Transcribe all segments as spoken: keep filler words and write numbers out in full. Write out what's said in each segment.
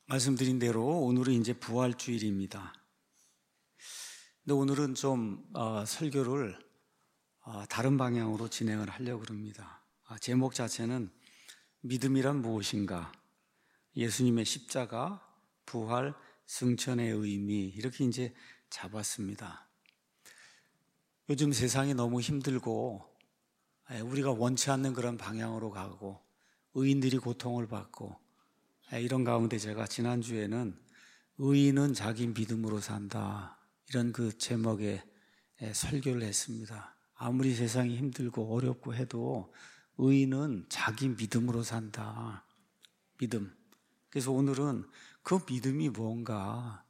말씀드린 대로 오늘은 이제 부활주일입니다. 근데 오늘은 좀 어, 설교를 어, 다른 방향으로 진행을 하려고 합니다. 아, 제목 자체는 믿음이란 무엇인가? 예수님의 십자가, 부활, 승천의 의미 이렇게 이제 잡았습니다. 요즘 세상이 너무 힘들고 우리가 원치 않는 그런 방향으로 가고 의인들이 고통을 받고 이런 가운데 제가 지난주에는 의인은 자기 믿음으로 산다 이런 그 제목의 설교를 했습니다. 아무리 세상이 힘들고 어렵고 해도 의인은 자기 믿음으로 산다. 믿음. 그래서 오늘은 그 믿음이 뭔가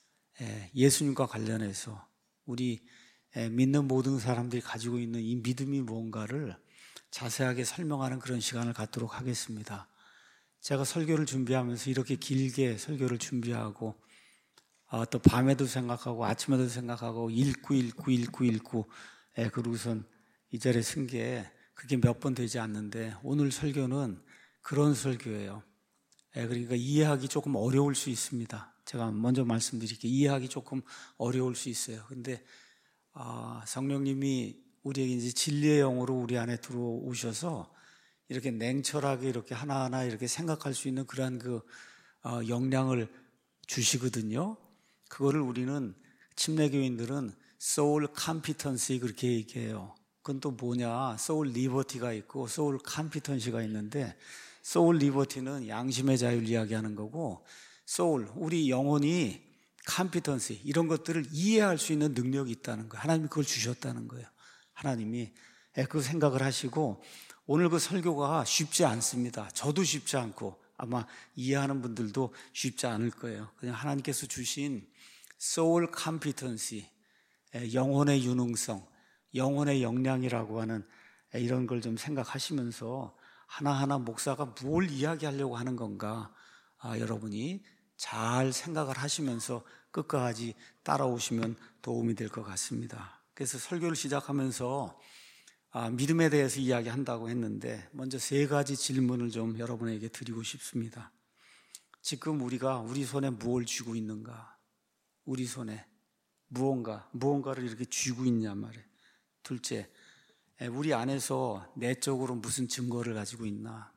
예수님과 관련해서 우리 믿는 모든 사람들이 가지고 있는 이 믿음이 뭔가를 자세하게 설명하는 그런 시간을 갖도록 하겠습니다. 제가 설교를 준비하면서 이렇게 길게 설교를 준비하고 아, 또 밤에도 생각하고 아침에도 생각하고 읽고 읽고 읽고 읽고 예, 그러고선 이 자리에 쓴 게 그게 몇 번 되지 않는데 오늘 설교는 그런 설교예요. 예, 그러니까 이해하기 조금 어려울 수 있습니다. 제가 먼저 말씀드릴게요. 이해하기 조금 어려울 수 있어요. 근데 아, 성령님이 우리에게 이제 진리의 영으로 우리 안에 들어오셔서 이렇게 냉철하게 이렇게 하나하나 이렇게 생각할 수 있는 그러한 그 어, 역량을 주시거든요. 그거를 우리는 침례교인들은 soul competency 그렇게 얘기해요. 그건 또 뭐냐? soul liberty가 있고 soul competency가 있는데 soul liberty는 양심의 자유를 이야기하는 거고 soul, 우리 영혼이 competency 이런 것들을 이해할 수 있는 능력이 있다는 거예요. 하나님이 그걸 주셨다는 거예요. 하나님이 그 생각을 하시고 오늘 그 설교가 쉽지 않습니다. 저도 쉽지 않고 아마 이해하는 분들도 쉽지 않을 거예요. 그냥 하나님께서 주신 soul competency, 영혼의 유능성, 영혼의 역량이라고 하는 이런 걸 좀 생각하시면서 하나하나 목사가 뭘 이야기하려고 하는 건가 아, 여러분이 잘 생각을 하시면서 끝까지 따라오시면 도움이 될 것 같습니다. 그래서 설교를 시작하면서 아, 믿음에 대해서 이야기한다고 했는데 먼저 세 가지 질문을 좀 여러분에게 드리고 싶습니다. 지금 우리가 우리 손에 무엇을 쥐고 있는가? 우리 손에 무언가, 무언가를 이렇게 쥐고 있냐 말이에요. 둘째, 우리 안에서 내적으로 무슨 증거를 가지고 있나?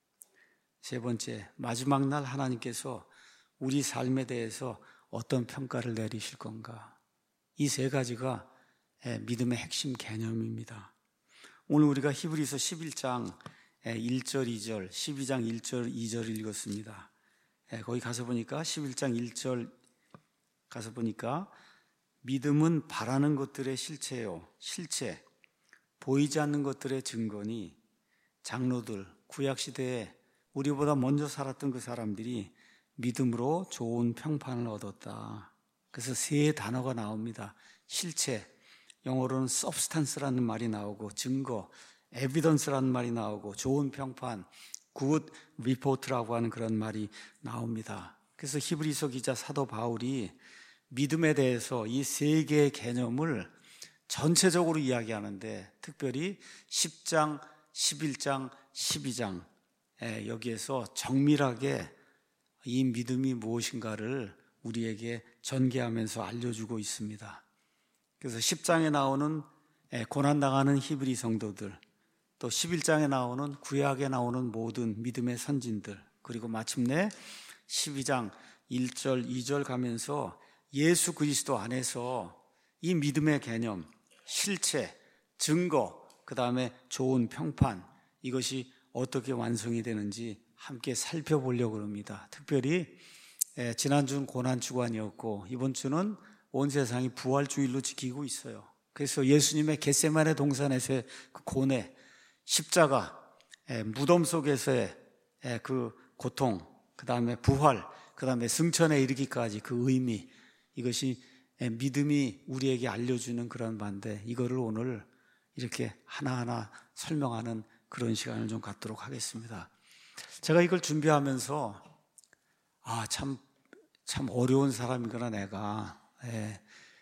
세 번째, 마지막 날 하나님께서 우리 삶에 대해서 어떤 평가를 내리실 건가? 이 세 가지가 믿음의 핵심 개념입니다. 오늘 우리가 히브리서 십일 장 일 절 이 절, 십이 장 일 절 이 절을 읽었습니다. 거기 가서 보니까 십일 장 일 절 가서 보니까 믿음은 바라는 것들의 실체요, 실체, 보이지 않는 것들의 증거니 장로들, 구약시대에 우리보다 먼저 살았던 그 사람들이 믿음으로 좋은 평판을 얻었다. 그래서 세 단어가 나옵니다. 실체, 영어로는 substance라는 말이 나오고 증거, evidence라는 말이 나오고 좋은 평판, good report라고 하는 그런 말이 나옵니다. 그래서 히브리서 기자 사도 바울이 믿음에 대해서 이 세 개의 개념을 전체적으로 이야기하는데 특별히 십 장, 십일 장, 십이 장 여기에서 정밀하게 이 믿음이 무엇인가를 우리에게 전개하면서 알려주고 있습니다. 그래서 십 장에 나오는 고난당하는 히브리 성도들, 또 십일 장에 나오는 구약에 나오는 모든 믿음의 선진들, 그리고 마침내 십이 장 일 절, 이 절 가면서 예수 그리스도 안에서 이 믿음의 개념, 실체, 증거, 그 다음에 좋은 평판, 이것이 어떻게 완성이 되는지 함께 살펴보려고 합니다. 특별히 지난주는 고난주간이었고 이번 주는 온 세상이 부활주일로 지키고 있어요. 그래서 예수님의 겟세마네 동산에서의 그 고뇌, 십자가, 무덤 속에서의 그 고통, 그 다음에 부활, 그 다음에 승천에 이르기까지 그 의미, 이것이 믿음이 우리에게 알려주는 그런 바인데 이거를 오늘 이렇게 하나하나 설명하는 그런 시간을 좀 갖도록 하겠습니다. 제가 이걸 준비하면서 아, 참, 참 어려운 사람이구나 내가. 예,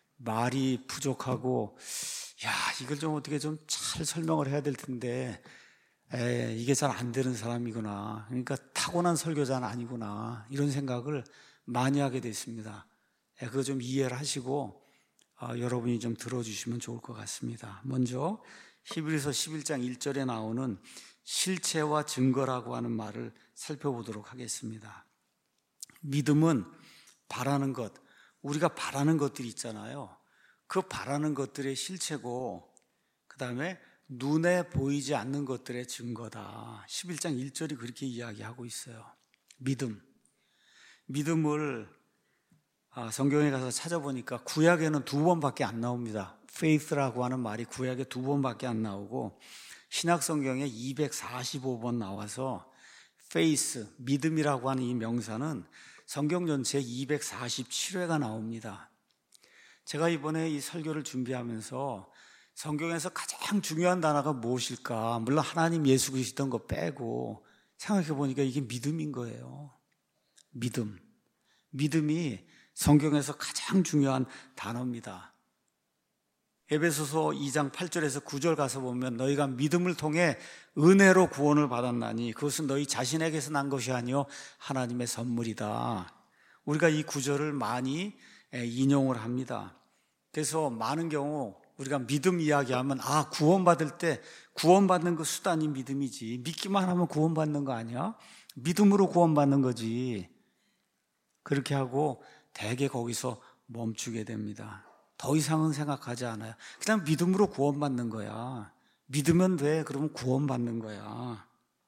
말이 부족하고 야 이걸 좀 어떻게 좀 잘 설명을 해야 될 텐데 에, 이게 잘 안 되는 사람이구나. 그러니까 타고난 설교자는 아니구나. 이런 생각을 많이 하게 됐습니다. 에, 그거 좀 이해를 하시고 어, 여러분이 좀 들어주시면 좋을 것 같습니다. 먼저 히브리서 십일 장 일 절에 나오는 실체와 증거라고 하는 말을 살펴보도록 하겠습니다. 믿음은 바라는 것, 우리가 바라는 것들이 있잖아요. 그 바라는 것들의 실체고, 그 다음에 눈에 보이지 않는 것들의 증거다. 십일 장 일 절이 그렇게 이야기하고 있어요. 믿음. 믿음을 아, 성경에 가서 찾아보니까 구약에는 두 번밖에 안 나옵니다. faith라고 하는 말이 구약에 두 번밖에 안 나오고 신약 성경에 이백사십오 번 나와서 faith, 믿음이라고 하는 이 명사는 성경 전체에 이백사십칠 회가 나옵니다. 제가 이번에 이 설교를 준비하면서 성경에서 가장 중요한 단어가 무엇일까? 물론 하나님 예수 그리스도인 거 빼고 생각해 보니까 이게 믿음인 거예요. 믿음. 믿음이 성경에서 가장 중요한 단어입니다. 에베소서 이 장 팔 절에서 구 절 가서 보면 너희가 믿음을 통해 은혜로 구원을 받았나니 그것은 너희 자신에게서 난 것이 아니요 하나님의 선물이다. 우리가 이 구절을 많이 인용을 합니다. 그래서 많은 경우 우리가 믿음 이야기하면 아 구원받을 때 구원받는 그 수단이 믿음이지, 믿기만 하면 구원받는 거 아니야? 믿음으로 구원받는 거지. 그렇게 하고 대개 거기서 멈추게 됩니다. 더 이상은 생각하지 않아요. 그냥 믿음으로 구원받는 거야. 믿으면 돼. 그러면 구원받는 거야.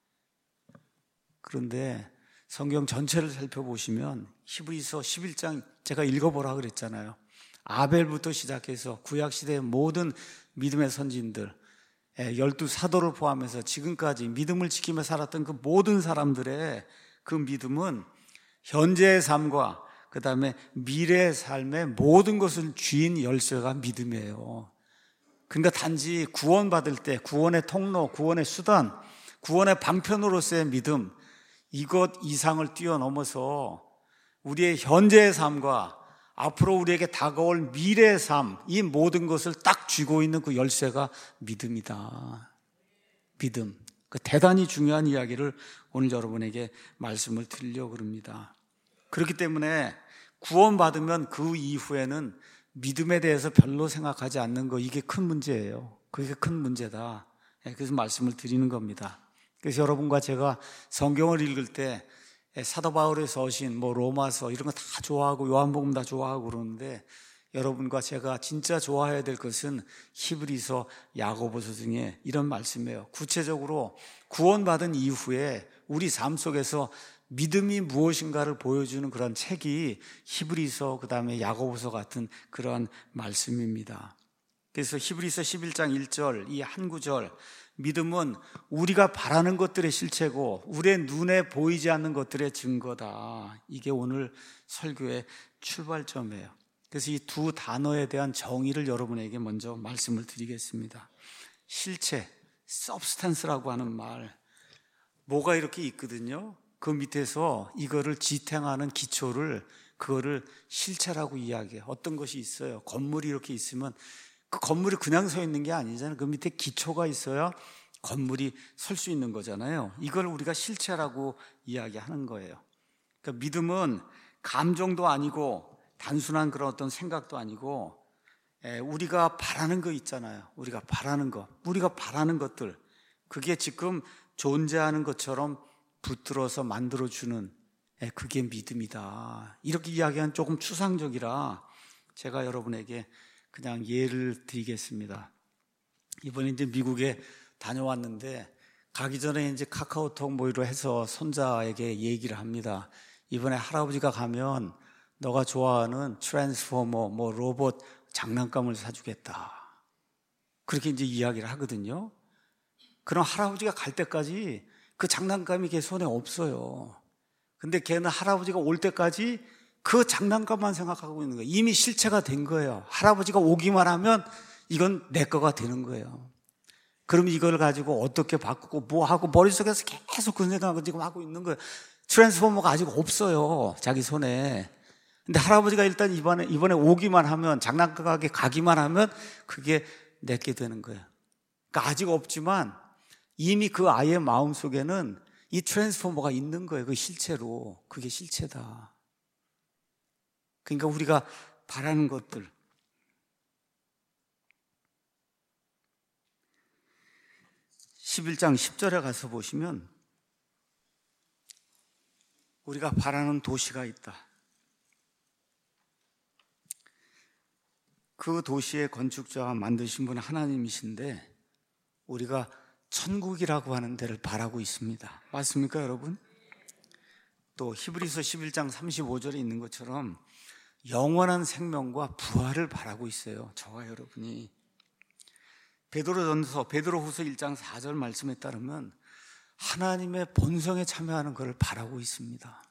그런데 성경 전체를 살펴보시면 히브리서 십일 장 제가 읽어보라 그랬잖아요. 아벨부터 시작해서 구약시대의 모든 믿음의 선진들, 열두 사도를 포함해서 지금까지 믿음을 지키며 살았던 그 모든 사람들의 그 믿음은 현재의 삶과 그 다음에 미래의 삶의 모든 것을 쥐인 열쇠가 믿음이에요. 그러니까 단지 구원받을 때 구원의 통로, 구원의 수단, 구원의 방편으로서의 믿음, 이것 이상을 뛰어넘어서 우리의 현재의 삶과 앞으로 우리에게 다가올 미래의 삶, 이 모든 것을 딱 쥐고 있는 그 열쇠가 믿음이다. 믿음. 그 대단히 중요한 이야기를 오늘 여러분에게 말씀을 드리려고 합니다. 그렇기 때문에 구원받으면 그 이후에는 믿음에 대해서 별로 생각하지 않는 거, 이게 큰 문제예요. 그게 큰 문제다. 그래서 말씀을 드리는 겁니다. 그래서 여러분과 제가 성경을 읽을 때 사도 바울의 서신, 뭐 로마서 이런 거 다 좋아하고 요한복음 다 좋아하고 그러는데 여러분과 제가 진짜 좋아해야 될 것은 히브리서, 야고보서 중에 이런 말씀이에요. 구체적으로 구원받은 이후에 우리 삶 속에서 믿음이 무엇인가를 보여주는 그런 책이 히브리서, 그 다음에 야고보서 같은 그런 말씀입니다. 그래서 히브리서 십일 장 일 절, 이 한 구절, 믿음은 우리가 바라는 것들의 실체고 우리의 눈에 보이지 않는 것들의 증거다. 이게 오늘 설교의 출발점이에요. 그래서 이 두 단어에 대한 정의를 여러분에게 먼저 말씀을 드리겠습니다. 실체, substance라고 하는 말, 뭐가 이렇게 있거든요. 그 밑에서 이거를 지탱하는 기초를, 그거를 실체라고 이야기해요. 어떤 것이 있어요. 건물이 이렇게 있으면 그 건물이 그냥 서 있는 게 아니잖아요. 그 밑에 기초가 있어야 건물이 설 수 있는 거잖아요. 이걸 우리가 실체라고 이야기하는 거예요. 그러니까 믿음은 감정도 아니고 단순한 그런 어떤 생각도 아니고 우리가 바라는 거 있잖아요. 우리가 바라는 거, 우리가 바라는 것들, 그게 지금 존재하는 것처럼 붙들어서 만들어주는, 그게 믿음이다. 이렇게 이야기하는 조금 추상적이라 제가 여러분에게 그냥 예를 드리겠습니다. 이번에 이제 미국에 다녀왔는데 가기 전에 이제 카카오톡 모의로 해서 손자에게 얘기를 합니다. 이번에 할아버지가 가면 너가 좋아하는 트랜스포머, 뭐 로봇 장난감을 사주겠다. 그렇게 이제 이야기를 하거든요. 그럼 할아버지가 갈 때까지 그 장난감이 걔 손에 없어요. 근데 걔는 할아버지가 올 때까지 그 장난감만 생각하고 있는 거예요. 이미 실체가 된 거예요. 할아버지가 오기만 하면 이건 내 거가 되는 거예요. 그럼 이걸 가지고 어떻게 바꾸고 뭐 하고 머릿속에서 계속 그 생각을 지금 하고 있는 거예요. 트랜스포머가 아직 없어요. 자기 손에. 근데 할아버지가 일단 이번에, 이번에 오기만 하면, 장난감 가게 가기만 하면 그게 내게 되는 거예요. 그러니까 아직 없지만 이미 그 아이의 마음속에는 이 트랜스포머가 있는 거예요. 그 실체로. 그게 실체다. 그러니까 우리가 바라는 것들, 십일 장 십 절에 가서 보시면 우리가 바라는 도시가 있다. 그 도시의 건축자가 만드신 분은 하나님이신데 우리가 천국이라고 하는 데를 바라고 있습니다. 맞습니까, 여러분? 또 히브리서 십일 장 삼십오 절에 있는 것처럼 영원한 생명과 부활을 바라고 있어요. 저와 여러분이. 베드로전서, 베드로후서 일 장 사 절 말씀에 따르면 하나님의 본성에 참여하는 것을 바라고 있습니다.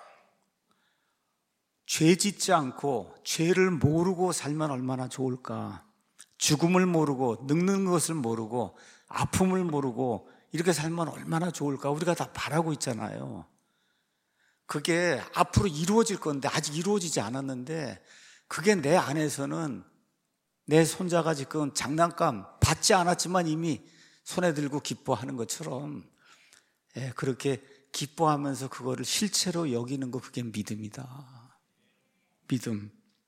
죄 짓지 않고 죄를 모르고 살면 얼마나 좋을까. 죽음을 모르고 늙는 것을 모르고 아픔을 모르고 이렇게 살면 얼마나 좋을까. 우리가 다 바라고 있잖아요. 그게 앞으로 이루어질 건데 아직 이루어지지 않았는데 그게 내 안에서는 내 손자가 지금 장난감 받지 않았지만 이미 손에 들고 기뻐하는 것처럼 예, 그렇게 기뻐하면서 그거를 실체로 여기는 거, 그게 믿음이다. 믿음.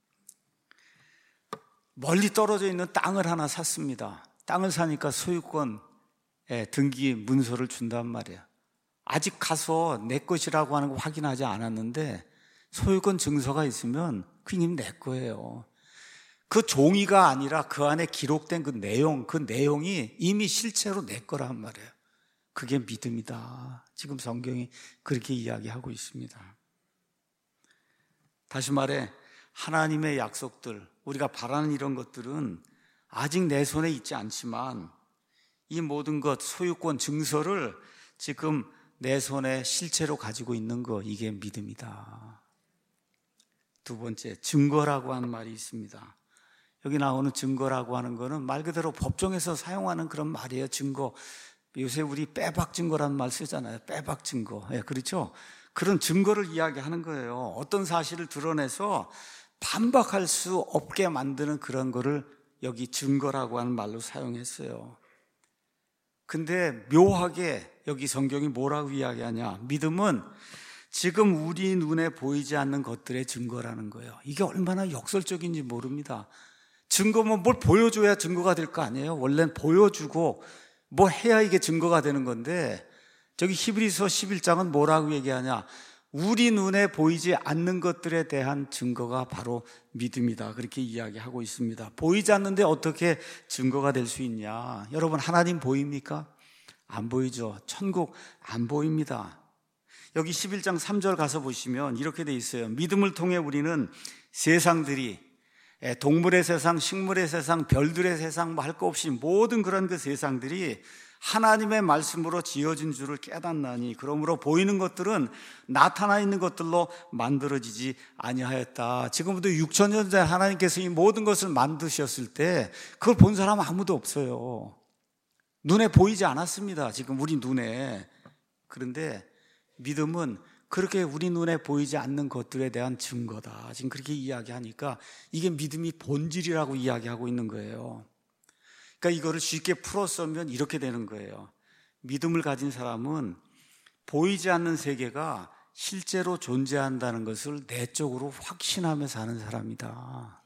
멀리 떨어져 있는 땅을 하나 샀습니다. 땅을 사니까 소유권 예, 등기 문서를 준단 말이에요. 아직 가서 내 것이라고 하는 거 확인하지 않았는데 소유권 증서가 있으면 그게 내 거예요. 그 종이가 아니라 그 안에 기록된 그 내용, 그 내용이 이미 실체로 내 거란 말이에요. 그게 믿음이다. 지금 성경이 그렇게 이야기하고 있습니다. 다시 말해 하나님의 약속들, 우리가 바라는 이런 것들은 아직 내 손에 있지 않지만 이 모든 것, 소유권 증서를 지금 내 손에 실체로 가지고 있는 거, 이게 믿음이다. 두 번째, 증거라고 하는 말이 있습니다. 여기 나오는 증거라고 하는 거는 말 그대로 법정에서 사용하는 그런 말이에요. 증거. 요새 우리 빼박 증거라는 말 쓰잖아요. 빼박 증거. 예, 그렇죠? 그런 증거를 이야기하는 거예요. 어떤 사실을 드러내서 반박할 수 없게 만드는 그런 거를 여기 증거라고 하는 말로 사용했어요. 근데 묘하게 여기 성경이 뭐라고 이야기하냐? 믿음은 지금 우리 눈에 보이지 않는 것들의 증거라는 거예요. 이게 얼마나 역설적인지 모릅니다. 증거면 뭘 보여줘야 증거가 될 거 아니에요? 원래는 보여주고 뭐 해야 이게 증거가 되는 건데, 저기 히브리서 십일 장은 뭐라고 얘기하냐? 우리 눈에 보이지 않는 것들에 대한 증거가 바로 믿음이다. 그렇게 이야기하고 있습니다. 보이지 않는데 어떻게 증거가 될 수 있냐? 여러분, 하나님 보입니까? 안 보이죠. 천국 안 보입니다. 여기 십일 장 삼 절 가서 보시면 이렇게 돼 있어요. 믿음을 통해 우리는 세상들이, 동물의 세상, 식물의 세상, 별들의 세상, 뭐 할 거 없이 모든 그런 그 세상들이 하나님의 말씀으로 지어진 줄을 깨닫나니, 그러므로 보이는 것들은 나타나 있는 것들로 만들어지지 아니하였다. 지금부터 육천 년 전에 하나님께서 이 모든 것을 만드셨을 때 그걸 본 사람 아무도 없어요. 눈에 보이지 않았습니다. 지금 우리 눈에. 그런데 믿음은 그렇게 우리 눈에 보이지 않는 것들에 대한 증거다. 지금 그렇게 이야기하니까 이게 믿음이 본질이라고 이야기하고 있는 거예요. 그러니까 이거를 쉽게 풀어 쓰면 이렇게 되는 거예요. 믿음을 가진 사람은 보이지 않는 세계가 실제로 존재한다는 것을 내적으로 확신하며 사는 사람이다.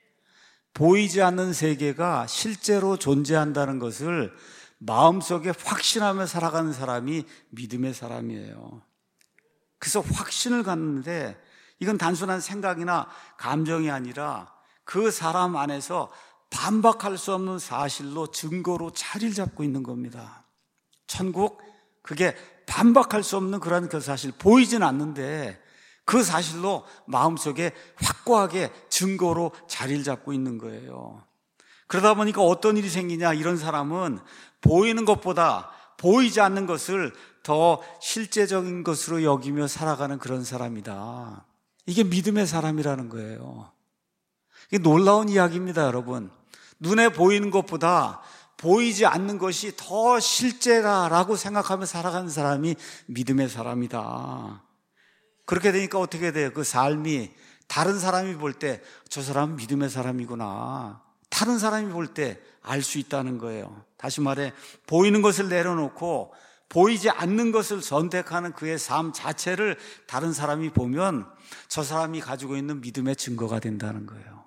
보이지 않는 세계가 실제로 존재한다는 것을 마음속에 확신하며 살아가는 사람이 믿음의 사람이에요. 그래서 확신을 갖는데 이건 단순한 생각이나 감정이 아니라 그 사람 안에서 반박할 수 없는 사실로, 증거로 자리를 잡고 있는 겁니다. 천국, 그게 반박할 수 없는 그런 그 사실, 보이진 않는데 그 사실로 마음속에 확고하게 증거로 자리를 잡고 있는 거예요. 그러다 보니까 어떤 일이 생기냐? 이런 사람은 보이는 것보다 보이지 않는 것을 더 실제적인 것으로 여기며 살아가는 그런 사람이다. 이게 믿음의 사람이라는 거예요. 이게 놀라운 이야기입니다, 여러분. 눈에 보이는 것보다 보이지 않는 것이 더 실제다라고 생각하며 살아가는 사람이 믿음의 사람이다. 그렇게 되니까 어떻게 돼요? 그 삶이 다른 사람이 볼 때 저 사람은 믿음의 사람이구나. 다른 사람이 볼 때 알 수 있다는 거예요. 다시 말해 보이는 것을 내려놓고 보이지 않는 것을 선택하는 그의 삶 자체를 다른 사람이 보면 저 사람이 가지고 있는 믿음의 증거가 된다는 거예요.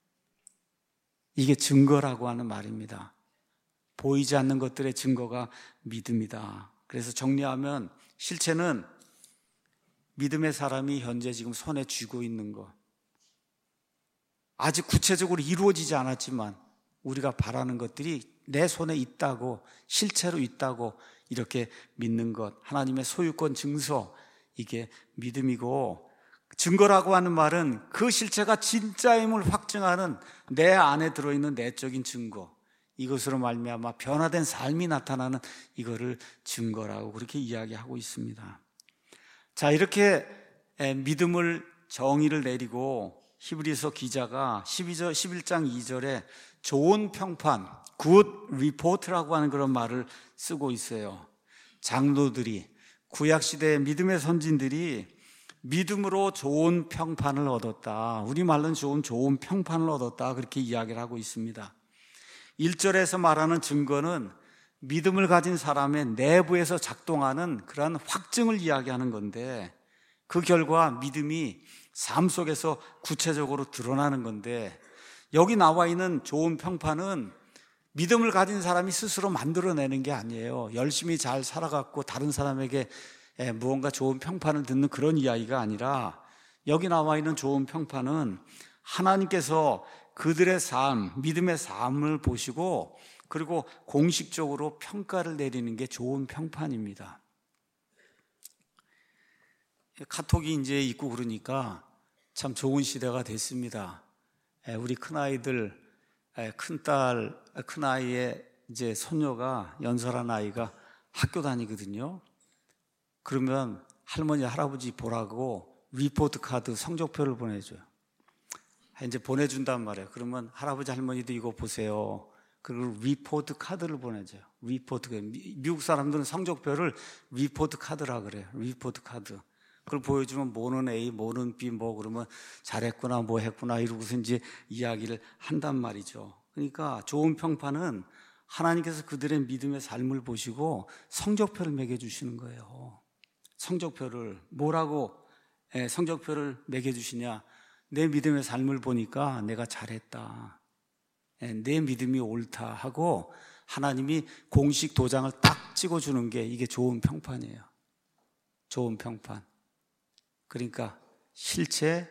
이게 증거라고 하는 말입니다. 보이지 않는 것들의 증거가 믿음이다. 그래서 정리하면 실체는 믿음의 사람이 현재 지금 손에 쥐고 있는 것, 아직 구체적으로 이루어지지 않았지만 우리가 바라는 것들이 내 손에 있다고, 실체로 있다고 이렇게 믿는 것, 하나님의 소유권 증서, 이게 믿음이고, 증거라고 하는 말은 그 실체가 진짜임을 확증하는 내 안에 들어있는 내적인 증거, 이것으로 말미암아 변화된 삶이 나타나는 이거를 증거라고 그렇게 이야기하고 있습니다. 자, 이렇게 믿음을 정의를 내리고 히브리서 기자가 십일 장 이 절에 좋은 평판, good report라고 하는 그런 말을 쓰고 있어요. 장로들이, 구약시대의 믿음의 선진들이 믿음으로 좋은 평판을 얻었다. 우리말로는 좋은, 좋은 평판을 얻었다. 그렇게 이야기를 하고 있습니다. 일 절에서 말하는 증거는 믿음을 가진 사람의 내부에서 작동하는 그러한 확증을 이야기하는 건데, 그 결과 믿음이 삶 속에서 구체적으로 드러나는 건데, 여기 나와 있는 좋은 평판은 믿음을 가진 사람이 스스로 만들어내는 게 아니에요. 열심히 잘 살아갔고 다른 사람에게 무언가 좋은 평판을 듣는 그런 이야기가 아니라, 여기 나와 있는 좋은 평판은 하나님께서 그들의 삶, 믿음의 삶을 보시고 그리고 공식적으로 평가를 내리는 게 좋은 평판입니다. 카톡이 이제 있고 그러니까 참 좋은 시대가 됐습니다. 우리 큰아이들, 큰딸, 큰아이의 이제 손녀가, 연설한 아이가 학교 다니거든요. 그러면 할머니, 할아버지 보라고 리포트 카드, 성적표를 보내줘요. 이제 보내준단 말이에요. 그러면 할아버지, 할머니도 이거 보세요. 그리고 리포트 카드를 보내줘요. 리포트, 미국 사람들은 성적표를 리포트 카드라 그래요. 리포트 카드. 그걸 보여주면 뭐는 A, 뭐는 B, 뭐 그러면 잘했구나, 뭐 했구나 이러고서 이제 이야기를 한단 말이죠. 그러니까 좋은 평판은 하나님께서 그들의 믿음의 삶을 보시고 성적표를 매겨주시는 거예요. 성적표를 뭐라고 성적표를 매겨주시냐? 내 믿음의 삶을 보니까 내가 잘했다, 내 믿음이 옳다 하고 하나님이 공식 도장을 딱 찍어주는 게 이게 좋은 평판이에요. 좋은 평판. 그러니까 실체,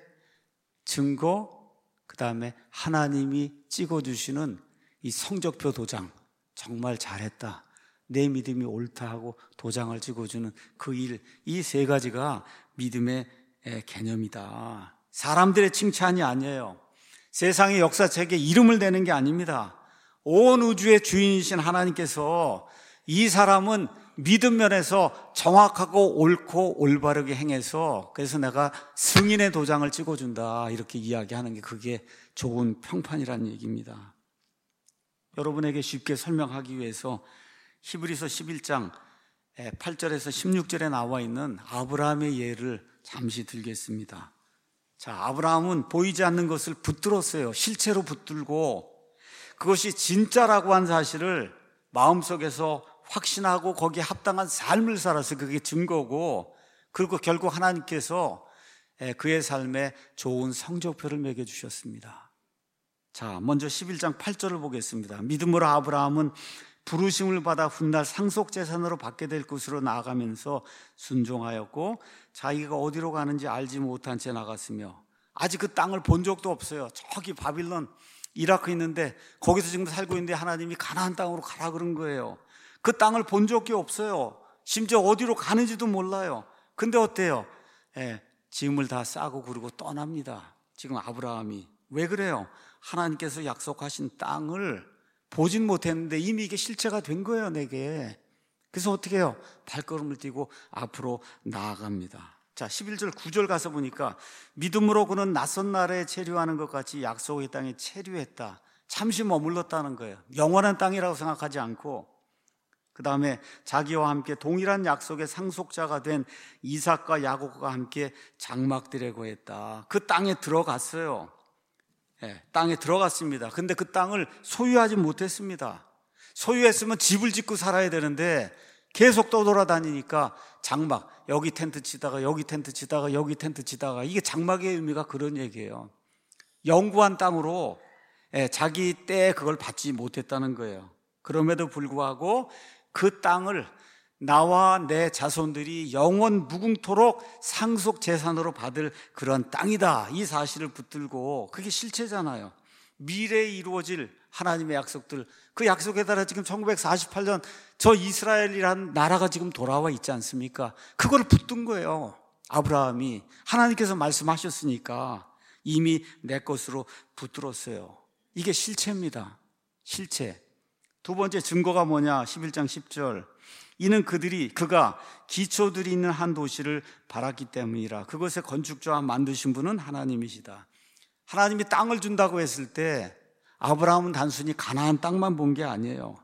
증거, 그 다음에 하나님이 찍어주시는 이 성적표 도장, 정말 잘했다, 내 믿음이 옳다 하고 도장을 찍어주는 그 일, 이 세 가지가 믿음의 개념이다. 사람들의 칭찬이 아니에요. 세상의 역사책에 이름을 대는 게 아닙니다. 온 우주의 주인이신 하나님께서 이 사람은 믿음 면에서 정확하고 옳고 올바르게 행해서 그래서 내가 승인의 도장을 찍어준다, 이렇게 이야기하는 게 그게 좋은 평판이라는 얘기입니다. 여러분에게 쉽게 설명하기 위해서 히브리서 십일 장 팔 절에서 십육 절에 나와 있는 아브라함의 예를 잠시 들겠습니다. 자, 아브라함은 보이지 않는 것을 붙들었어요. 실체로 붙들고 그것이 진짜라고 한 사실을 마음속에서 확신하고 거기에 합당한 삶을 살아서 그게 증거고, 그리고 결국 하나님께서 그의 삶에 좋은 성적표를 매겨주셨습니다. 자, 먼저 십일 장 팔 절을 보겠습니다. 믿음으로 아브라함은 부르심을 받아 훗날 상속재산으로 받게 될 곳으로 나아가면서 순종하였고 자기가 어디로 가는지 알지 못한 채 나갔으며, 아직 그 땅을 본 적도 없어요. 저기 바빌론, 이라크 있는데 거기서 지금 살고 있는데 하나님이 가나안 땅으로 가라 그런 거예요. 그 땅을 본 적이 없어요. 심지어 어디로 가는지도 몰라요. 근데 어때요? 예, 짐을 다 싸고 그러고 떠납니다. 지금 아브라함이. 왜 그래요? 하나님께서 약속하신 땅을 보진 못했는데 이미 이게 실체가 된 거예요, 내게. 그래서 어떻게 해요? 발걸음을 띄고 앞으로 나아갑니다. 자, 십일 절 구 절 가서 보니까 믿음으로 그는 낯선 나라에 체류하는 것 같이 약속의 땅에 체류했다. 잠시 머물렀다는 거예요. 영원한 땅이라고 생각하지 않고, 그 다음에 자기와 함께 동일한 약속의 상속자가 된 이삭과 야곱과 함께 장막들에 거했다. 그 땅에 들어갔어요. 예, 땅에 들어갔습니다. 근데 그 땅을 소유하지 못했습니다. 소유했으면 집을 짓고 살아야 되는데 계속 떠돌아다니니까 장막, 여기 텐트 치다가 여기 텐트 치다가 여기 텐트 치다가, 이게 장막의 의미가 그런 얘기예요. 영구한 땅으로 예, 자기 때에 그걸 받지 못했다는 거예요. 그럼에도 불구하고 그 땅을 나와 내 자손들이 영원 무궁토록 상속 재산으로 받을 그런 땅이다, 이 사실을 붙들고, 그게 실체잖아요. 미래에 이루어질 하나님의 약속들, 그 약속에 따라 지금 천구백사십팔 년 저 이스라엘이라는 나라가 지금 돌아와 있지 않습니까? 그걸 붙든 거예요. 아브라함이 하나님께서 말씀하셨으니까 이미 내 것으로 붙들었어요. 이게 실체입니다. 실체. 두 번째 증거가 뭐냐? 십일 장 십 절. 이는 그들이 그가 기초들이 있는 한 도시를 바랐기 때문이라. 그것의 건축자와 만드신 분은 하나님이시다. 하나님이 땅을 준다고 했을 때 아브라함은 단순히 가나안 땅만 본 게 아니에요.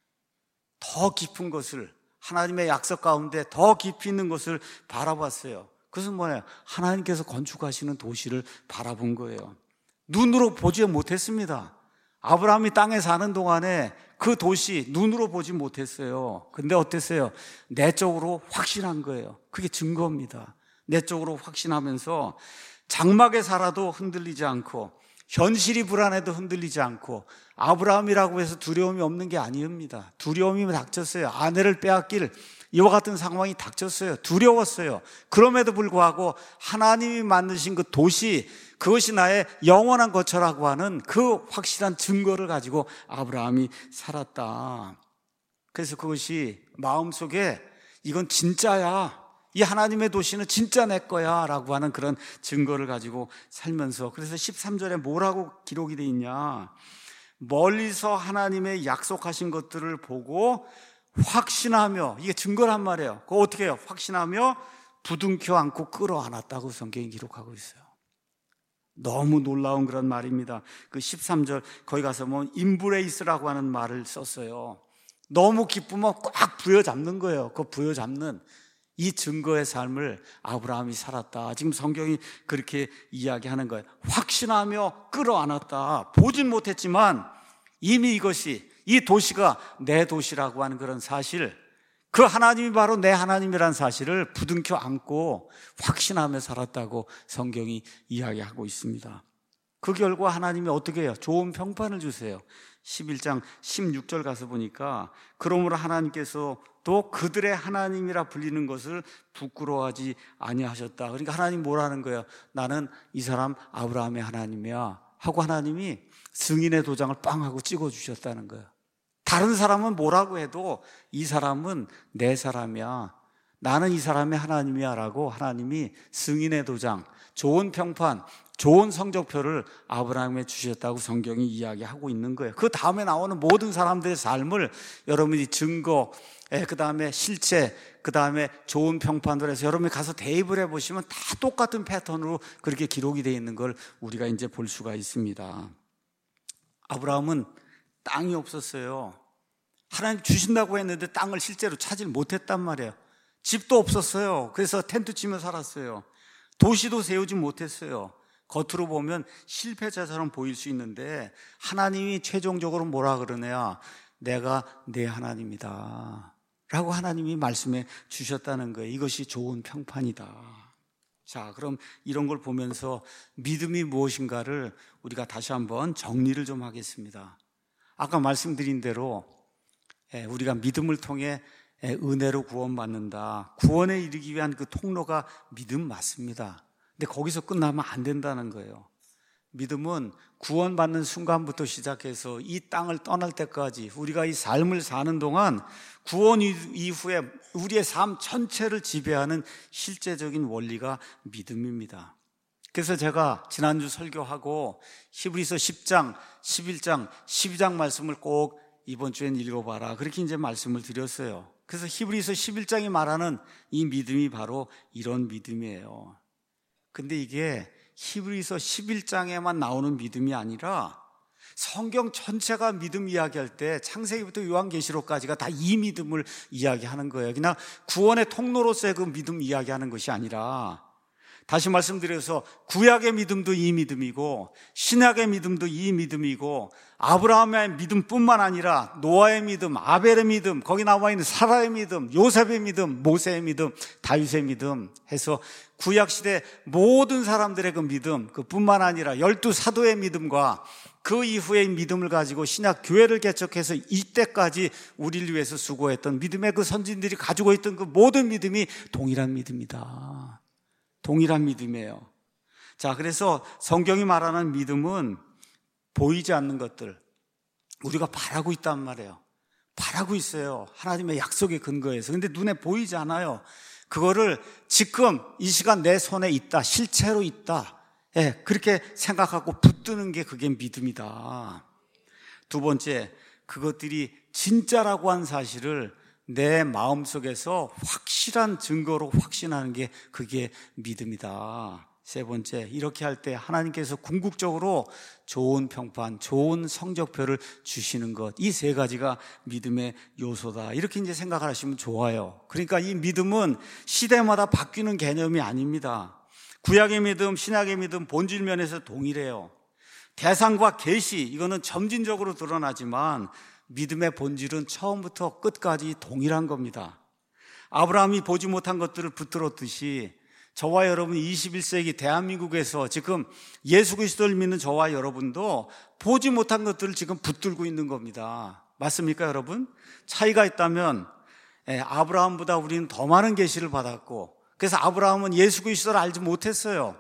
더 깊은 것을, 하나님의 약속 가운데 더 깊이 있는 것을 바라봤어요. 그것은 뭐예요? 하나님께서 건축하시는 도시를 바라본 거예요. 눈으로 보지 못했습니다. 아브라함이 땅에 사는 동안에 그 도시 눈으로 보지 못했어요. 근데 어땠어요? 내적으로 확신한 거예요. 그게 증거입니다. 내적으로 확신하면서 장막에 살아도 흔들리지 않고, 현실이 불안해도 흔들리지 않고, 아브라함이라고 해서 두려움이 없는 게 아닙니다. 두려움이 닥쳤어요. 아내를 빼앗길 이와 같은 상황이 닥쳤어요. 두려웠어요. 그럼에도 불구하고 하나님이 만드신 그 도시, 그것이 나의 영원한 거처라고 하는 그 확실한 증거를 가지고 아브라함이 살았다. 그래서 그것이 마음속에 이건 진짜야, 이 하나님의 도시는 진짜 내 거야 라고 하는 그런 증거를 가지고 살면서, 그래서 십삼 절에 뭐라고 기록이 되어 있냐? 멀리서 하나님의 약속하신 것들을 보고 확신하며, 이게 증거란 말이에요. 그거 어떻게 해요? 확신하며 부둥켜 안고 끌어안았다고 성경이 기록하고 있어요. 너무 놀라운 그런 말입니다. 그 십삼 절 거기 가서 뭐 임브레이스라고 하는 말을 썼어요. 너무 기쁘면 꽉 부여잡는 거예요. 그 부여잡는 이 증거의 삶을 아브라함이 살았다. 지금 성경이 그렇게 이야기하는 거예요. 확신하며 끌어안았다. 보진 못했지만 이미 이것이, 이 도시가 내 도시라고 하는 그런 사실, 그 하나님이 바로 내 하나님이라는 사실을 부둥켜 안고 확신하며 살았다고 성경이 이야기하고 있습니다. 그 결과 하나님이 어떻게 해요? 좋은 평판을 주세요. 십일 장 십육 절 가서 보니까, 그러므로 하나님께서 또 그들의 하나님이라 불리는 것을 부끄러워하지 아니하셨다. 그러니까 하나님 뭐라는 거예요? 나는 이 사람 아브라함의 하나님이야 하고 하나님이 승인의 도장을 빵 하고 찍어주셨다는 거예요. 다른 사람은 뭐라고 해도 이 사람은 내 사람이야, 나는 이 사람의 하나님이야 라고 하나님이 승인의 도장, 좋은 평판, 좋은 성적표를 아브라함에 주셨다고 성경이 이야기하고 있는 거예요. 그 다음에 나오는 모든 사람들의 삶을 여러분이 증거, 그 다음에 실체, 그 다음에 좋은 평판을 해서 여러분이 가서 대입을 해보시면 다 똑같은 패턴으로 그렇게 기록이 되어 있는 걸 우리가 이제 볼 수가 있습니다. 아브라함은 땅이 없었어요. 하나님 주신다고 했는데 땅을 실제로 찾지 못했단 말이에요. 집도 없었어요. 그래서 텐트 치며 살았어요. 도시도 세우지 못했어요. 겉으로 보면 실패자처럼 보일 수 있는데 하나님이 최종적으로 뭐라 그러냐? 내가 내 하나님이다 라고 하나님이 말씀해 주셨다는 거예요. 이것이 좋은 평판이다. 자, 그럼 이런 걸 보면서 믿음이 무엇인가를 우리가 다시 한번 정리를 좀 하겠습니다. 아까 말씀드린 대로 우리가 믿음을 통해 은혜로 구원받는다. 구원에 이르기 위한 그 통로가 믿음 맞습니다. 근데 거기서 끝나면 안 된다는 거예요. 믿음은 구원받는 순간부터 시작해서 이 땅을 떠날 때까지 우리가 이 삶을 사는 동안 구원 이후에 우리의 삶 전체를 지배하는 실제적인 원리가 믿음입니다. 그래서 제가 지난주 설교하고 히브리서 십 장, 십일 장, 십이 장 말씀을 꼭 이번 주엔 읽어봐라, 그렇게 이제 말씀을 드렸어요. 그래서 히브리서 십일 장이 말하는 이 믿음이 바로 이런 믿음이에요. 근데 이게 히브리서 십일 장에만 나오는 믿음이 아니라 성경 전체가 믿음 이야기할 때 창세기부터 요한계시록까지가 다 이 믿음을 이야기하는 거예요. 그냥 구원의 통로로서의 그 믿음 이야기하는 것이 아니라 다시 말씀드려서 구약의 믿음도 이 믿음이고 신약의 믿음도 이 믿음이고 아브라함의 믿음뿐만 아니라 노아의 믿음, 아벨의 믿음, 거기 나와 있는 사라의 믿음, 요셉의 믿음, 모세의 믿음, 다윗의 믿음 해서 구약시대 모든 사람들의 그 믿음, 그뿐만 아니라 열두 사도의 믿음과 그 이후의 믿음을 가지고 신약 교회를 개척해서 이때까지 우리를 위해서 수고했던 믿음의 그 선진들이 가지고 있던 그 모든 믿음이 동일한 믿음이다. 동일한 믿음이에요. 자, 그래서 성경이 말하는 믿음은 보이지 않는 것들, 우리가 바라고 있단 말이에요. 바라고 있어요. 하나님의 약속의 근거에서. 근데 눈에 보이지 않아요. 그거를 지금 이 시간 내 손에 있다, 실체로 있다, 예, 그렇게 생각하고 붙드는 게 그게 믿음이다. 두 번째, 그것들이 진짜라고 한 사실을 내 마음속에서 확실한 증거로 확신하는 게 그게 믿음이다. 세 번째, 이렇게 할 때 하나님께서 궁극적으로 좋은 평판, 좋은 성적표를 주시는 것, 이 세 가지가 믿음의 요소다. 이렇게 이제 생각을 하시면 좋아요. 그러니까 이 믿음은 시대마다 바뀌는 개념이 아닙니다. 구약의 믿음, 신약의 믿음 본질 면에서 동일해요. 대상과 계시, 이거는 점진적으로 드러나지만 믿음의 본질은 처음부터 끝까지 동일한 겁니다. 아브라함이 보지 못한 것들을 붙들었듯이 저와 여러분 이십일 세기 대한민국에서 지금 예수 그리스도를 믿는 저와 여러분도 보지 못한 것들을 지금 붙들고 있는 겁니다. 맞습니까, 여러분? 차이가 있다면 아브라함보다 우리는 더 많은 계시를 받았고, 그래서 아브라함은 예수 그리스도를 알지 못했어요.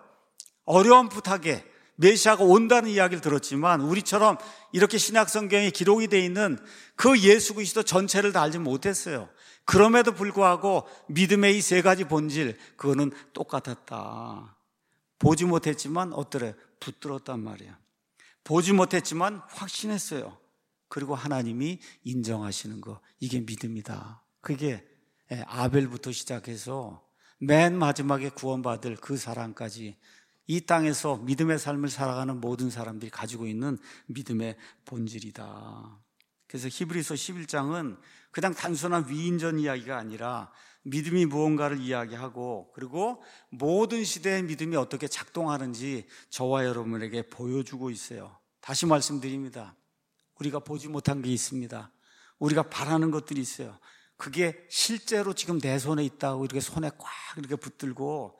어려움풋하게 메시아가 온다는 이야기를 들었지만 우리처럼 이렇게 신약 성경에 기록이 되어 있는 그 예수 그리스도 전체를 다 알지 못했어요. 그럼에도 불구하고 믿음의 이 세 가지 본질, 그거는 똑같았다. 보지 못했지만 어떠래? 붙들었단 말이에요. 보지 못했지만 확신했어요. 그리고 하나님이 인정하시는 거, 이게 믿음이다. 그게 아벨부터 시작해서 맨 마지막에 구원받을 그 사람까지 이 땅에서 믿음의 삶을 살아가는 모든 사람들이 가지고 있는 믿음의 본질이다. 그래서 히브리서 십일 장은 그냥 단순한 위인전 이야기가 아니라 믿음이 무언가를 이야기하고, 그리고 모든 시대의 믿음이 어떻게 작동하는지 저와 여러분에게 보여주고 있어요. 다시 말씀드립니다. 우리가 보지 못한 게 있습니다. 우리가 바라는 것들이 있어요. 그게 실제로 지금 내 손에 있다고 이렇게 손에 꽉 이렇게 붙들고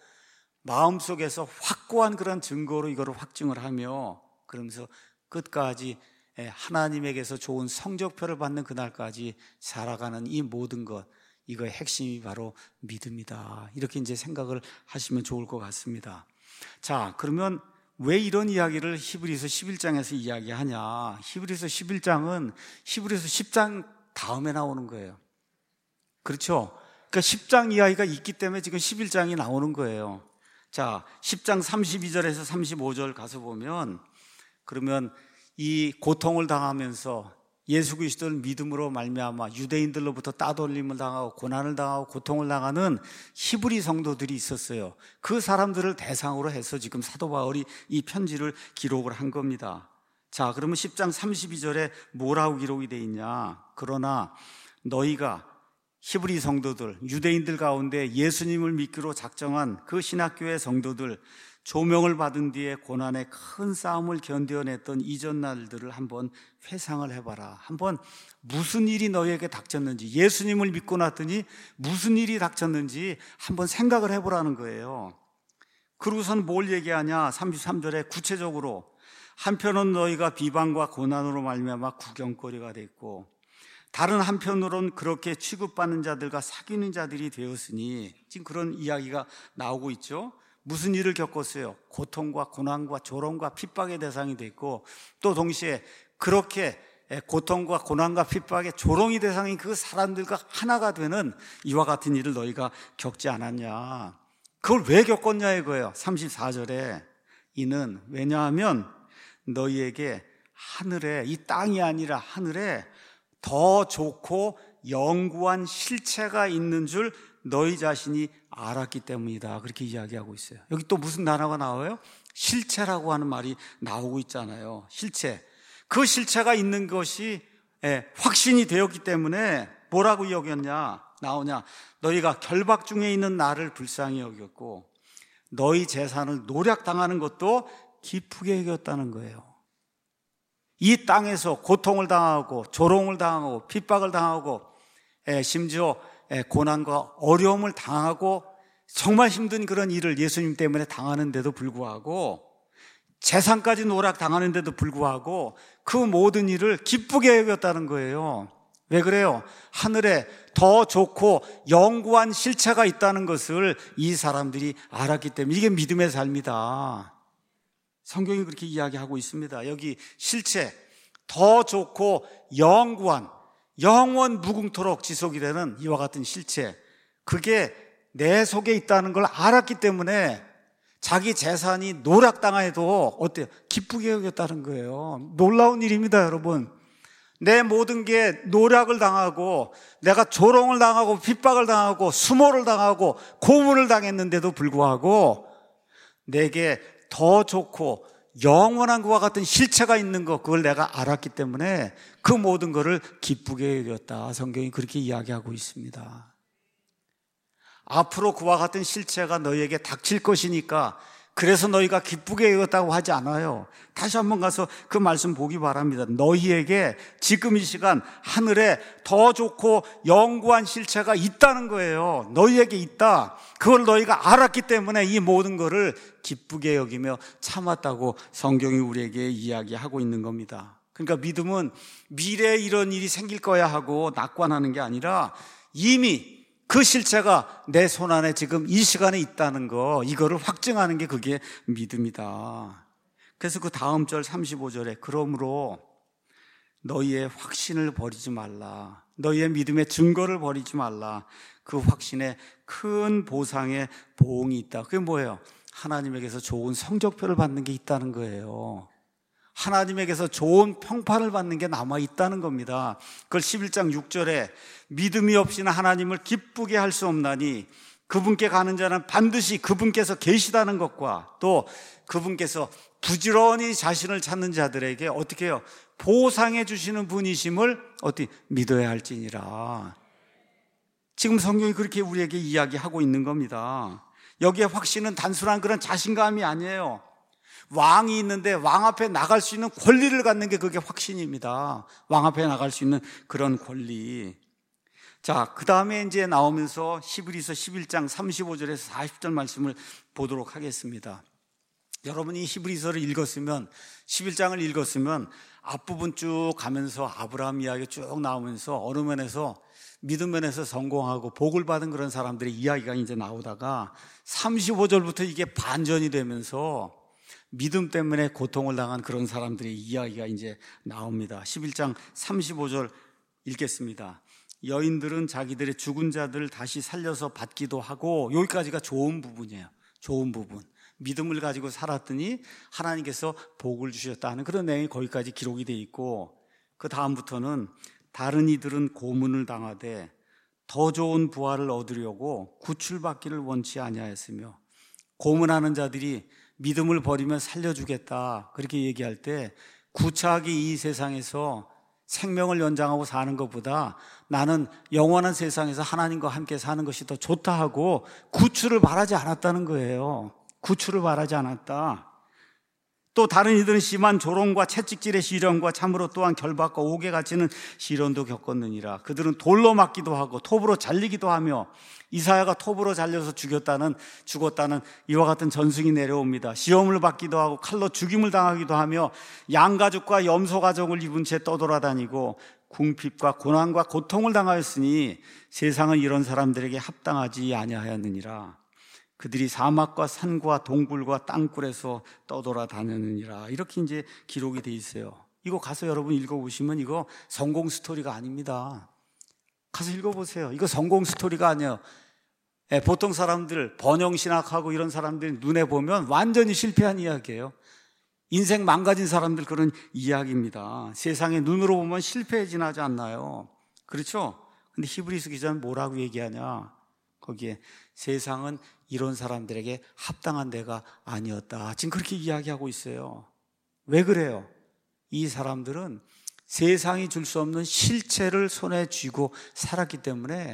마음속에서 확고한 그런 증거로 이거를 확증을 하며, 그러면서 끝까지 하나님에게서 좋은 성적표를 받는 그날까지 살아가는 이 모든 것, 이거의 핵심이 바로 믿음이다. 이렇게 이제 생각을 하시면 좋을 것 같습니다. 자, 그러면 왜 이런 이야기를 히브리서 십일 장에서 이야기하냐? 히브리서 십일 장은 히브리서 십 장 다음에 나오는 거예요. 그렇죠? 그러니까 십 장 이야기가 있기 때문에 지금 십일 장이 나오는 거예요. 자, 십 장 삼십이 절에서 삼십오 절 가서 보면, 그러면 이 고통을 당하면서 예수 그리스도를 믿음으로 말미암아 유대인들로부터 따돌림을 당하고 고난을 당하고 고통을 당하는 히브리 성도들이 있었어요. 그 사람들을 대상으로 해서 지금 사도 바울이 이 편지를 기록을 한 겁니다. 자, 그러면 십 장 삼십이 절에 뭐라고 기록이 되어 있냐? 그러나 너희가 히브리 성도들, 유대인들 가운데 예수님을 믿기로 작정한 그 신학교의 성도들, 조명을 받은 뒤에 고난의 큰 싸움을 견뎌냈던 이전 날들을 한번 회상을 해봐라. 한번 무슨 일이 너희에게 닥쳤는지, 예수님을 믿고 났더니 무슨 일이 닥쳤는지 한번 생각을 해보라는 거예요. 그러고선 뭘 얘기하냐? 삼십삼 절에 구체적으로 한편은 너희가 비방과 고난으로 말미암아 구경거리가 됐고, 다른 한편으로는 그렇게 취급받는 자들과 사귀는 자들이 되었으니, 지금 그런 이야기가 나오고 있죠. 무슨 일을 겪었어요? 고통과 고난과 조롱과 핍박의 대상이 됐고, 또 동시에 그렇게 고통과 고난과 핍박의 조롱의 대상인 그 사람들과 하나가 되는 이와 같은 일을 너희가 겪지 않았냐? 그걸 왜 겪었냐 이거예요. 삼십사 절에 이는 왜냐하면 너희에게 하늘에, 이 땅이 아니라 하늘에 더 좋고 영구한 실체가 있는 줄 너희 자신이 알았기 때문이다. 그렇게 이야기하고 있어요. 여기 또 무슨 단어가 나와요? 실체라고 하는 말이 나오고 있잖아요. 실체. 그 실체가 있는 것이 확신이 되었기 때문에 뭐라고 여겼냐? 나오냐? 너희가 결박 중에 있는 나를 불쌍히 여겼고, 너희 재산을 노략당하는 것도 기쁘게 여겼다는 거예요. 이 땅에서 고통을 당하고 조롱을 당하고 핍박을 당하고 심지어 고난과 어려움을 당하고 정말 힘든 그런 일을 예수님 때문에 당하는데도 불구하고, 재산까지 노략당하는데도 불구하고 그 모든 일을 기쁘게 여겼다는 거예요. 왜 그래요? 하늘에 더 좋고 영구한 실체가 있다는 것을 이 사람들이 알았기 때문에. 이게 믿음의 삶이다. 성경이 그렇게 이야기하고 있습니다. 여기 실체, 더 좋고 영구한, 영원 무궁토록 지속이 되는 이와 같은 실체, 그게 내 속에 있다는 걸 알았기 때문에 자기 재산이 노략당해도 어때요? 기쁘게 여겼다는 거예요. 놀라운 일입니다, 여러분. 내 모든 게 노략을 당하고 내가 조롱을 당하고 핍박을 당하고 수모를 당하고 고문을 당했는데도 불구하고 내게 더 좋고 영원한 것과 같은 실체가 있는 것, 그걸 내가 알았기 때문에 그 모든 것을 기쁘게 여겼다. 성경이 그렇게 이야기하고 있습니다. 앞으로 그와 같은 실체가 너희에게 닥칠 것이니까 그래서 너희가 기쁘게 여겼다고 하지 않아요. 다시 한번 가서 그 말씀 보기 바랍니다. 너희에게 지금 이 시간 하늘에 더 좋고 영구한 실체가 있다는 거예요. 너희에게 있다. 그걸 너희가 알았기 때문에 이 모든 것을 기쁘게 여기며 참았다고 성경이 우리에게 이야기하고 있는 겁니다. 그러니까 믿음은 미래에 이런 일이 생길 거야 하고 낙관하는 게 아니라 이미 그 실체가 내 손 안에 지금 이 시간에 있다는 거, 이거를 확증하는 게 그게 믿음이다. 그래서 그 다음 절 삼십오 절에 그러므로 너희의 확신을 버리지 말라. 너희의 믿음의 증거를 버리지 말라. 그 확신에 큰 보상의 보응이 있다. 그게 뭐예요? 하나님에게서 좋은 성적표를 받는 게 있다는 거예요. 하나님에게서 좋은 평판을 받는 게 남아있다는 겁니다. 그걸 십일 장 육 절에 믿음이 없이는 하나님을 기쁘게 할 수 없나니 그분께 가는 자는 반드시 그분께서 계시다는 것과 또 그분께서 부지런히 자신을 찾는 자들에게 어떻게 해요? 보상해 주시는 분이심을 어떻게 믿어야 할지니라. 지금 성경이 그렇게 우리에게 이야기하고 있는 겁니다. 여기에 확신은 단순한 그런 자신감이 아니에요. 왕이 있는데 왕 앞에 나갈 수 있는 권리를 갖는 게 그게 확신입니다. 왕 앞에 나갈 수 있는 그런 권리. 자, 그 다음에 이제 나오면서 히브리서 십일 장 삼십오 절에서 사십 절 말씀을 보도록 하겠습니다. 여러분이 히브리서를 읽었으면, 십일 장을 읽었으면 앞부분 쭉 가면서 아브라함 이야기 쭉 나오면서 어느 면에서 믿음 면에서 성공하고 복을 받은 그런 사람들의 이야기가 이제 나오다가 삼십오 절부터 이게 반전이 되면서 믿음 때문에 고통을 당한 그런 사람들의 이야기가 이제 나옵니다. 십일 장 삼십오 절 읽겠습니다. 여인들은 자기들의 죽은 자들을 다시 살려서 받기도 하고, 여기까지가 좋은 부분이에요. 좋은 부분. 믿음을 가지고 살았더니 하나님께서 복을 주셨다는 그런 내용이 거기까지 기록이 되어 있고, 그 다음부터는 다른 이들은 고문을 당하되 더 좋은 부활을 얻으려고 구출받기를 원치 아니하였으며, 고문하는 자들이 믿음을 버리면 살려주겠다 그렇게 얘기할 때 구차하게 이 세상에서 생명을 연장하고 사는 것보다 나는 영원한 세상에서 하나님과 함께 사는 것이 더 좋다 하고 구출을 바라지 않았다는 거예요. 구출을 바라지 않았다. 또 다른 이들은 심한 조롱과 채찍질의 시련과 참으로 또한 결박과 옥에 갇히는 시련도 겪었느니라. 그들은 돌로 맞기도 하고 톱으로 잘리기도 하며, 이사야가 톱으로 잘려서 죽였다는 죽었다는 이와 같은 전승이 내려옵니다. 시험을 받기도 하고 칼로 죽임을 당하기도 하며 양가죽과 염소 가죽을 입은 채 떠돌아다니고 궁핍과 고난과 고통을 당하였으니 세상은 이런 사람들에게 합당하지 아니하였느니라. 그들이 사막과 산과 동굴과 땅굴에서 떠돌아다녔느니라. 이렇게 이제 기록이 돼 있어요. 이거 가서 여러분 읽어보시면 이거 성공 스토리가 아닙니다. 가서 읽어보세요. 이거 성공 스토리가 아니에요. 예, 보통 사람들 번영신학하고 이런 사람들 눈에 보면 완전히 실패한 이야기예요. 인생 망가진 사람들 그런 이야기입니다. 세상에 눈으로 보면 실패에 지나지 않나요? 그렇죠? 근데 히브리서 기자는 뭐라고 얘기하냐? 거기에 세상은 이런 사람들에게 합당한 데가 아니었다. 지금 그렇게 이야기하고 있어요. 왜 그래요? 이 사람들은 세상이 줄 수 없는 실체를 손에 쥐고 살았기 때문에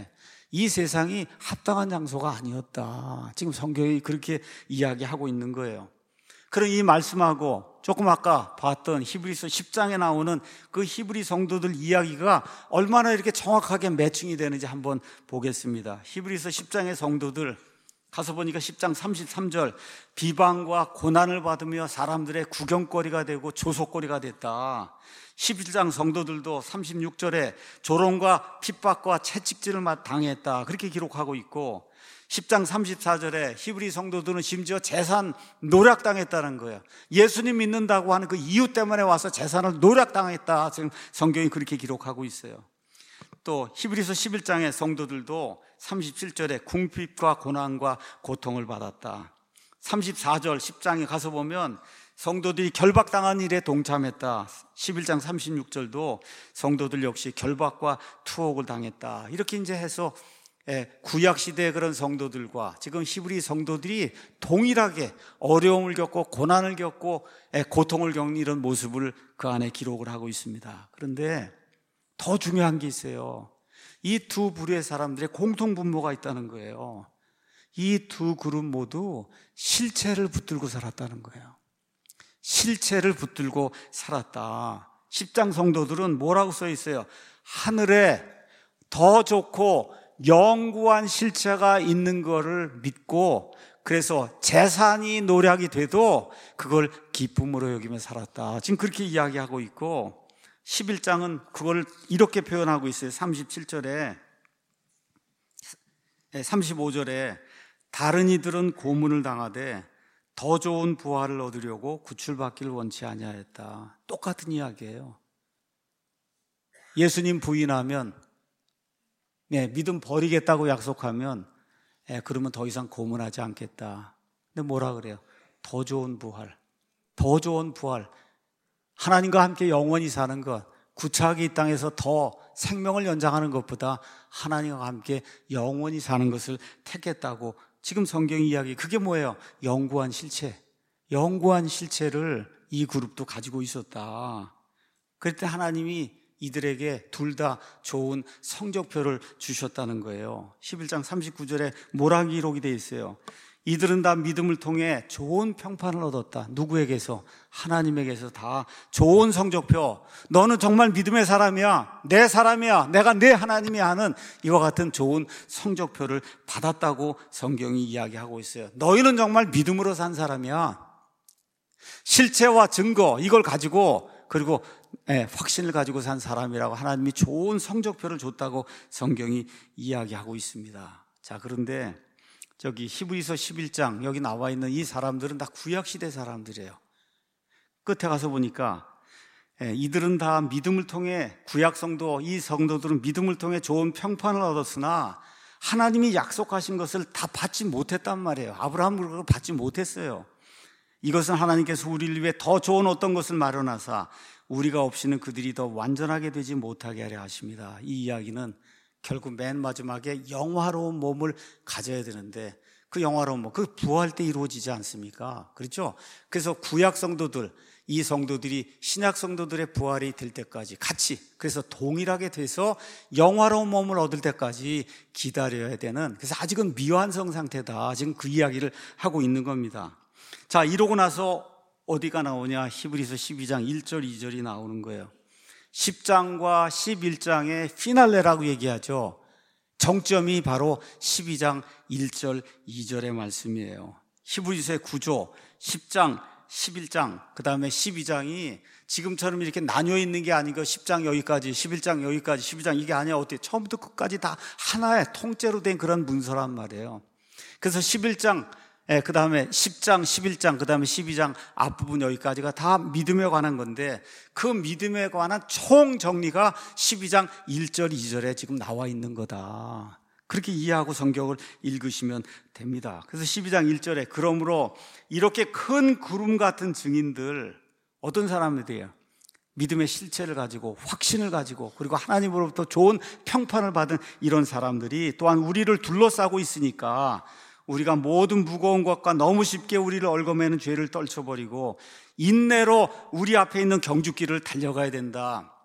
이 세상이 합당한 장소가 아니었다. 지금 성경이 그렇게 이야기하고 있는 거예요. 그런 이 말씀하고 조금 아까 봤던 히브리서 십 장에 나오는 그 히브리 성도들 이야기가 얼마나 이렇게 정확하게 매칭이 되는지 한번 보겠습니다. 히브리서 십 장의 성도들 가서 보니까 십 장 삼십삼 절, 비방과 고난을 받으며 사람들의 구경거리가 되고 조속거리가 됐다. 십일 장 성도들도 삼십육 절에 조롱과 핍박과 채찍질을 당했다. 그렇게 기록하고 있고, 십 장 삼십사 절에 히브리 성도들은 심지어 재산 노략당했다는 거예요. 예수님 믿는다고 하는 그 이유 때문에 와서 재산을 노략당했다. 지금 성경이 그렇게 기록하고 있어요. 또 히브리서 십일 장의 성도들도 삼십칠 절에 궁핍과 고난과 고통을 받았다. 삼십사 절 십 장에 가서 보면 성도들이 결박당한 일에 동참했다. 십일 장 삼십육 절도 성도들 역시 결박과 투옥을 당했다. 이렇게 이제 해서 구약시대의 그런 성도들과 지금 히브리 성도들이 동일하게 어려움을 겪고 고난을 겪고 고통을 겪는 이런 모습을 그 안에 기록을 하고 있습니다. 그런데 더 중요한 게 있어요. 이 두 부류의 사람들의 공통분모가 있다는 거예요. 이 두 그룹 모두 실체를 붙들고 살았다는 거예요. 실체를 붙들고 살았다. 십 장 성도들은 뭐라고 써 있어요? 하늘에 더 좋고 영구한 실체가 있는 거를 믿고, 그래서 재산이 노략이 돼도 그걸 기쁨으로 여기며 살았다. 지금 그렇게 이야기하고 있고, 십일 장은 그걸 이렇게 표현하고 있어요. 삼십칠 절에, 삼십오 절에 다른 이들은 고문을 당하되 더 좋은 부활을 얻으려고 구출받기를 원치 아니하였다. 똑같은 이야기예요. 예수님 부인하면, 네, 믿음 버리겠다고 약속하면, 네, 그러면 더 이상 고문하지 않겠다. 근데 뭐라 그래요? 더 좋은 부활, 더 좋은 부활. 하나님과 함께 영원히 사는 것, 구차하게 이 땅에서 더 생명을 연장하는 것보다 하나님과 함께 영원히 사는 것을 택했다고 지금 성경 이야기, 그게 뭐예요? 영구한 실체. 영구한 실체를 이 그룹도 가지고 있었다. 그럴 때 하나님이 이들에게 둘 다 좋은 성적표를 주셨다는 거예요. 십일 장 삼십구 절에 뭐라 기록이 되어 있어요? 이들은 다 믿음을 통해 좋은 평판을 얻었다. 누구에게서? 하나님에게서 다 좋은 성적표. 너는 정말 믿음의 사람이야, 내 사람이야, 내가 내 하나님이 하는 이와 같은 좋은 성적표를 받았다고 성경이 이야기하고 있어요. 너희는 정말 믿음으로 산 사람이야. 실체와 증거, 이걸 가지고, 그리고 예, 확신을 가지고 산 사람이라고 하나님이 좋은 성적표를 줬다고 성경이 이야기하고 있습니다. 자, 그런데 저기 히브리서 십일 장 여기 나와 있는 이 사람들은 다 구약시대 사람들이에요. 끝에 가서 보니까 예, 이들은 다 믿음을 통해, 구약 성도, 이 성도들은 믿음을 통해 좋은 평판을 얻었으나 하나님이 약속하신 것을 다 받지 못했단 말이에요. 아브라함을 그걸 받지 못했어요. 이것은 하나님께서 우리를 위해 더 좋은 어떤 것을 마련하사 우리가 없이는 그들이 더 완전하게 되지 못하게 하려 하십니다. 이 이야기는 결국 맨 마지막에 영화로운 몸을 가져야 되는데, 그 영화로운 몸, 그 부활 때 이루어지지 않습니까? 그렇죠? 그래서 구약 성도들, 이 성도들이 신약 성도들의 부활이 될 때까지 같이, 그래서 동일하게 돼서 영화로운 몸을 얻을 때까지 기다려야 되는, 그래서 아직은 미완성 상태다. 지금 그 이야기를 하고 있는 겁니다. 자, 이러고 나서 어디가 나오냐? 히브리서 십이 장 일 절 이 절이 나오는 거예요. 십 장과 십일 장의 피날레라고 얘기하죠. 정점이 바로 십이 장 일 절 이 절의 말씀이에요. 히브리서의 구조, 십 장, 십일 장, 그 다음에 십이 장이 지금처럼 이렇게 나뉘어 있는 게 아니고 십 장 여기까지, 십일 장 여기까지, 십이 장 이게 아니야. 어떻게 처음부터 끝까지 다 하나의 통째로 된 그런 문서란 말이에요. 그래서 십일 장, 예, 그 다음에 십 장, 십일 장, 그 다음에 십이 장 앞부분 여기까지가 다 믿음에 관한 건데, 그 믿음에 관한 총 정리가 십이 장 일 절, 이 절에 지금 나와 있는 거다. 그렇게 이해하고 성경을 읽으시면 됩니다. 그래서 십이 장 일 절에 그러므로 이렇게 큰 구름 같은 증인들, 어떤 사람들이에요? 믿음의 실체를 가지고, 확신을 가지고, 그리고 하나님으로부터 좋은 평판을 받은 이런 사람들이 또한 우리를 둘러싸고 있으니까 우리가 모든 무거운 것과 너무 쉽게 우리를 얽어매는 죄를 떨쳐버리고 인내로 우리 앞에 있는 경주길을 달려가야 된다.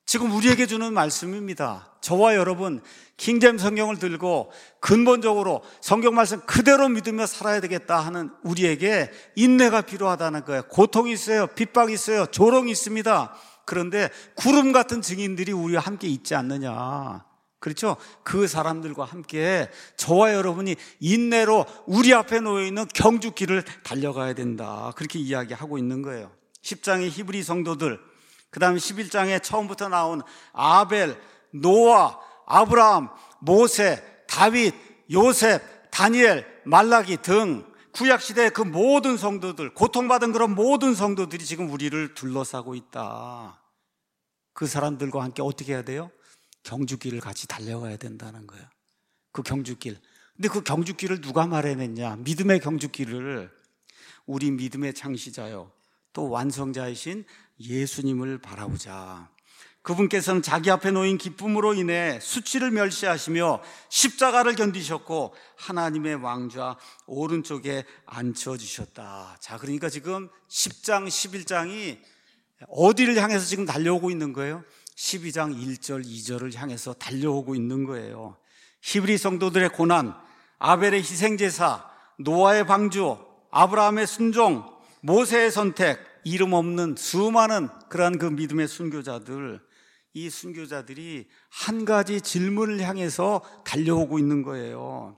지금 우리에게 주는 말씀입니다. 저와 여러분 킹제임스 성경을 들고 근본적으로 성경 말씀 그대로 믿으며 살아야 되겠다 하는 우리에게 인내가 필요하다는 거예요. 고통이 있어요. 핍박이 있어요. 조롱이 있습니다. 그런데 구름 같은 증인들이 우리와 함께 있지 않느냐. 그렇죠? 그 사람들과 함께 저와 여러분이 인내로 우리 앞에 놓여있는 경주길을 달려가야 된다. 그렇게 이야기하고 있는 거예요. 십 장의 히브리 성도들, 그 다음에 십일 장에 처음부터 나온 아벨, 노아, 아브라함, 모세, 다윗, 요셉, 다니엘, 말라기 등 구약시대의 그 모든 성도들, 고통받은 그런 모든 성도들이 지금 우리를 둘러싸고 있다. 그 사람들과 함께 어떻게 해야 돼요? 경주길을 같이 달려가야 된다는 거예요. 그 경주길. 근데 그 경주길을 누가 마련했냐? 믿음의 경주길을 우리 믿음의 창시자요, 또 완성자이신 예수님을 바라보자. 그분께서는 자기 앞에 놓인 기쁨으로 인해 수치를 멸시하시며 십자가를 견디셨고 하나님의 왕좌 오른쪽에 앉혀주셨다. 자, 그러니까 지금 십 장, 십일 장이 어디를 향해서 지금 달려오고 있는 거예요? 십이 장 일 절, 이 절을 향해서 달려오고 있는 거예요. 히브리 성도들의 고난, 아벨의 희생제사, 노아의 방주, 아브라함의 순종, 모세의 선택, 이름 없는 수많은 그러한 그 믿음의 순교자들, 이 순교자들이 한 가지 질문을 향해서 달려오고 있는 거예요.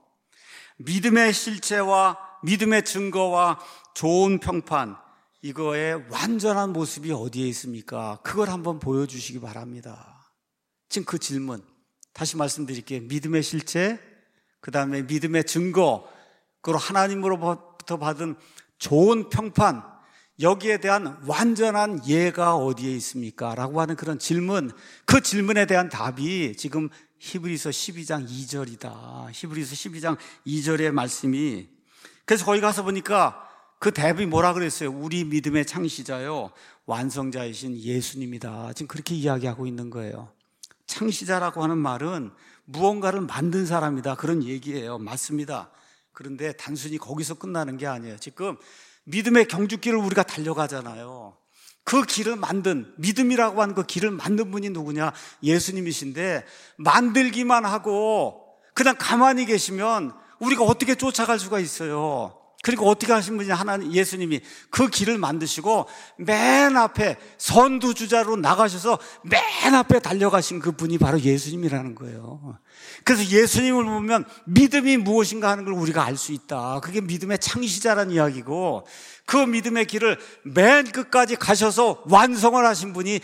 믿음의 실체와 믿음의 증거와 좋은 평판, 이거의 완전한 모습이 어디에 있습니까? 그걸 한번 보여주시기 바랍니다. 지금 그 질문 다시 말씀드릴게요. 믿음의 실체, 그 다음에 믿음의 증거, 그리고 하나님으로부터 받은 좋은 평판, 여기에 대한 완전한 예가 어디에 있습니까? 라고 하는 그런 질문, 그 질문에 대한 답이 지금 히브리서 십이 장 이 절이다. 히브리서 십이 장 이 절의 말씀이. 그래서 거기 가서 보니까 그 답이 뭐라 그랬어요? 우리 믿음의 창시자요, 완성자이신 예수님이다. 지금 그렇게 이야기하고 있는 거예요. 창시자라고 하는 말은 무언가를 만든 사람이다, 그런 얘기예요. 맞습니다. 그런데 단순히 거기서 끝나는 게 아니에요. 지금 믿음의 경주길을 우리가 달려가잖아요. 그 길을 만든, 믿음이라고 하는 그 길을 만든 분이 누구냐? 예수님이신데, 만들기만 하고 그냥 가만히 계시면 우리가 어떻게 쫓아갈 수가 있어요? 그리고 어떻게 하신 분이 하나님, 예수님이 그 길을 만드시고 맨 앞에 선두주자로 나가셔서 맨 앞에 달려가신 그 분이 바로 예수님이라는 거예요. 그래서 예수님을 보면 믿음이 무엇인가 하는 걸 우리가 알 수 있다. 그게 믿음의 창시자라는 이야기고, 그 믿음의 길을 맨 끝까지 가셔서 완성을 하신 분이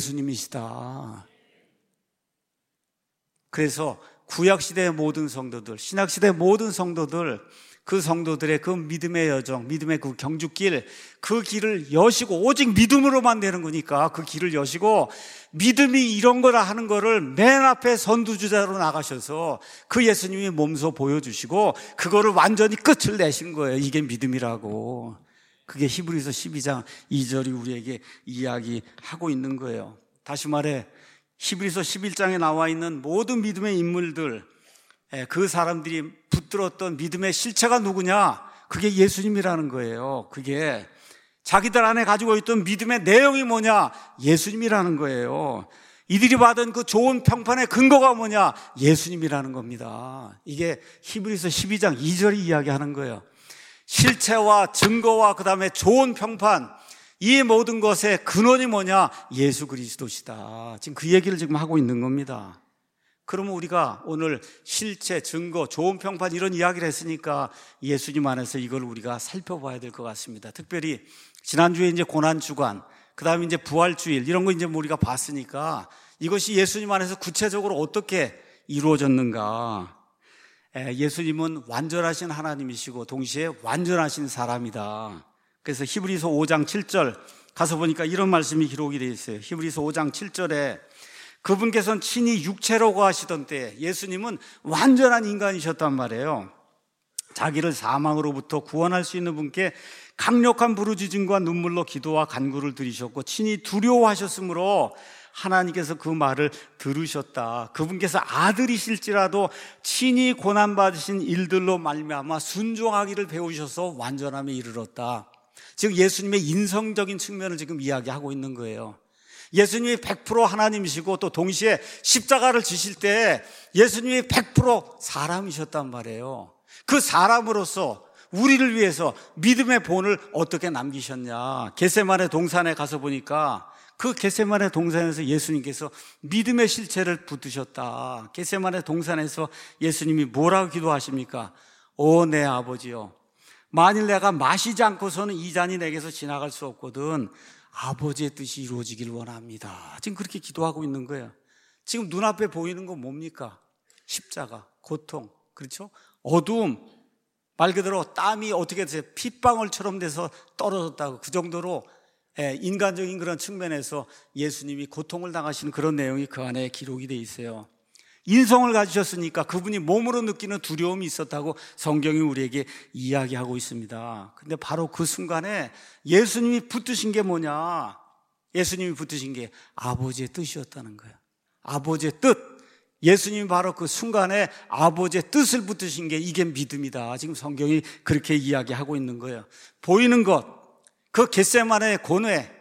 예수님이시다. 그래서 구약시대의 모든 성도들, 신약시대의 모든 성도들, 그 성도들의 그 믿음의 여정, 믿음의 그 경주길, 그 길을 여시고, 오직 믿음으로만 되는 거니까 그 길을 여시고, 믿음이 이런 거라 하는 거를 맨 앞에 선두주자로 나가셔서 그 예수님이 몸소 보여주시고 그거를 완전히 끝을 내신 거예요. 이게 믿음이라고. 그게 히브리서 십이 장 이 절이 우리에게 이야기하고 있는 거예요. 다시 말해 히브리서 십일 장에 나와 있는 모든 믿음의 인물들, 그 사람들이 붙들었던 믿음의 실체가 누구냐? 그게 예수님이라는 거예요. 그게 자기들 안에 가지고 있던 믿음의 내용이 뭐냐? 예수님이라는 거예요. 이들이 받은 그 좋은 평판의 근거가 뭐냐? 예수님이라는 겁니다. 이게 히브리서 십이 장 이 절이 이야기하는 거예요. 실체와 증거와 그 다음에 좋은 평판, 이 모든 것의 근원이 뭐냐? 예수 그리스도시다. 지금 그 얘기를 지금 하고 있는 겁니다. 그러면 우리가 오늘 실체, 증거, 좋은 평판 이런 이야기를 했으니까 예수님 안에서 이걸 우리가 살펴봐야 될 것 같습니다. 특별히 지난주에 이제 고난주간, 그 다음에 이제 부활주일 이런 거 이제 우리가 봤으니까 이것이 예수님 안에서 구체적으로 어떻게 이루어졌는가. 예수님은 완전하신 하나님이시고 동시에 완전하신 사람이다. 그래서 히브리서 오 장 칠 절 가서 보니까 이런 말씀이 기록이 되어 있어요. 히브리서 오 장 칠 절에 그분께서는 친히 육체로 거하시던 때 예수님은 완전한 인간이셨단 말이에요. 자기를 사망으로부터 구원할 수 있는 분께 강력한 부르짖음과 눈물로 기도와 간구를 드리셨고 친히 두려워하셨으므로 하나님께서 그 말을 들으셨다. 그분께서 아들이실지라도 친히 고난받으신 일들로 말미암아 순종하기를 배우셔서 완전함에 이르렀다. 즉 예수님의 인성적인 측면을 지금 이야기하고 있는 거예요. 예수님이 백 퍼센트 하나님이시고 또 동시에 십자가를 지실 때 예수님이 백 퍼센트 사람이셨단 말이에요. 그 사람으로서 우리를 위해서 믿음의 본을 어떻게 남기셨냐. 겟세마네 동산에 가서 보니까 그 겟세마네 동산에서 예수님께서 믿음의 실체를 붙드셨다. 겟세마네 동산에서 예수님이 뭐라고 기도하십니까? 오 내 아버지요, 만일 내가 마시지 않고서는 이 잔이 내게서 지나갈 수 없거든 아버지의 뜻이 이루어지길 원합니다. 지금 그렇게 기도하고 있는 거예요. 지금 눈앞에 보이는 건 뭡니까? 십자가, 고통, 그렇죠? 어두움, 말 그대로 땀이 어떻게 돼서 핏방울처럼 돼서 떨어졌다고, 그 정도로 인간적인 그런 측면에서 예수님이 고통을 당하시는 그런 내용이 그 안에 기록이 돼 있어요. 인성을 가지셨으니까 그분이 몸으로 느끼는 두려움이 있었다고 성경이 우리에게 이야기하고 있습니다. 근데 바로 그 순간에 예수님이 붙드신 게 뭐냐? 예수님이 붙드신 게 아버지의 뜻이었다는 거예요. 아버지의 뜻. 예수님이 바로 그 순간에 아버지의 뜻을 붙드신 게 이게 믿음이다. 지금 성경이 그렇게 이야기하고 있는 거예요. 보이는 것, 그 겟세마네 고뇌,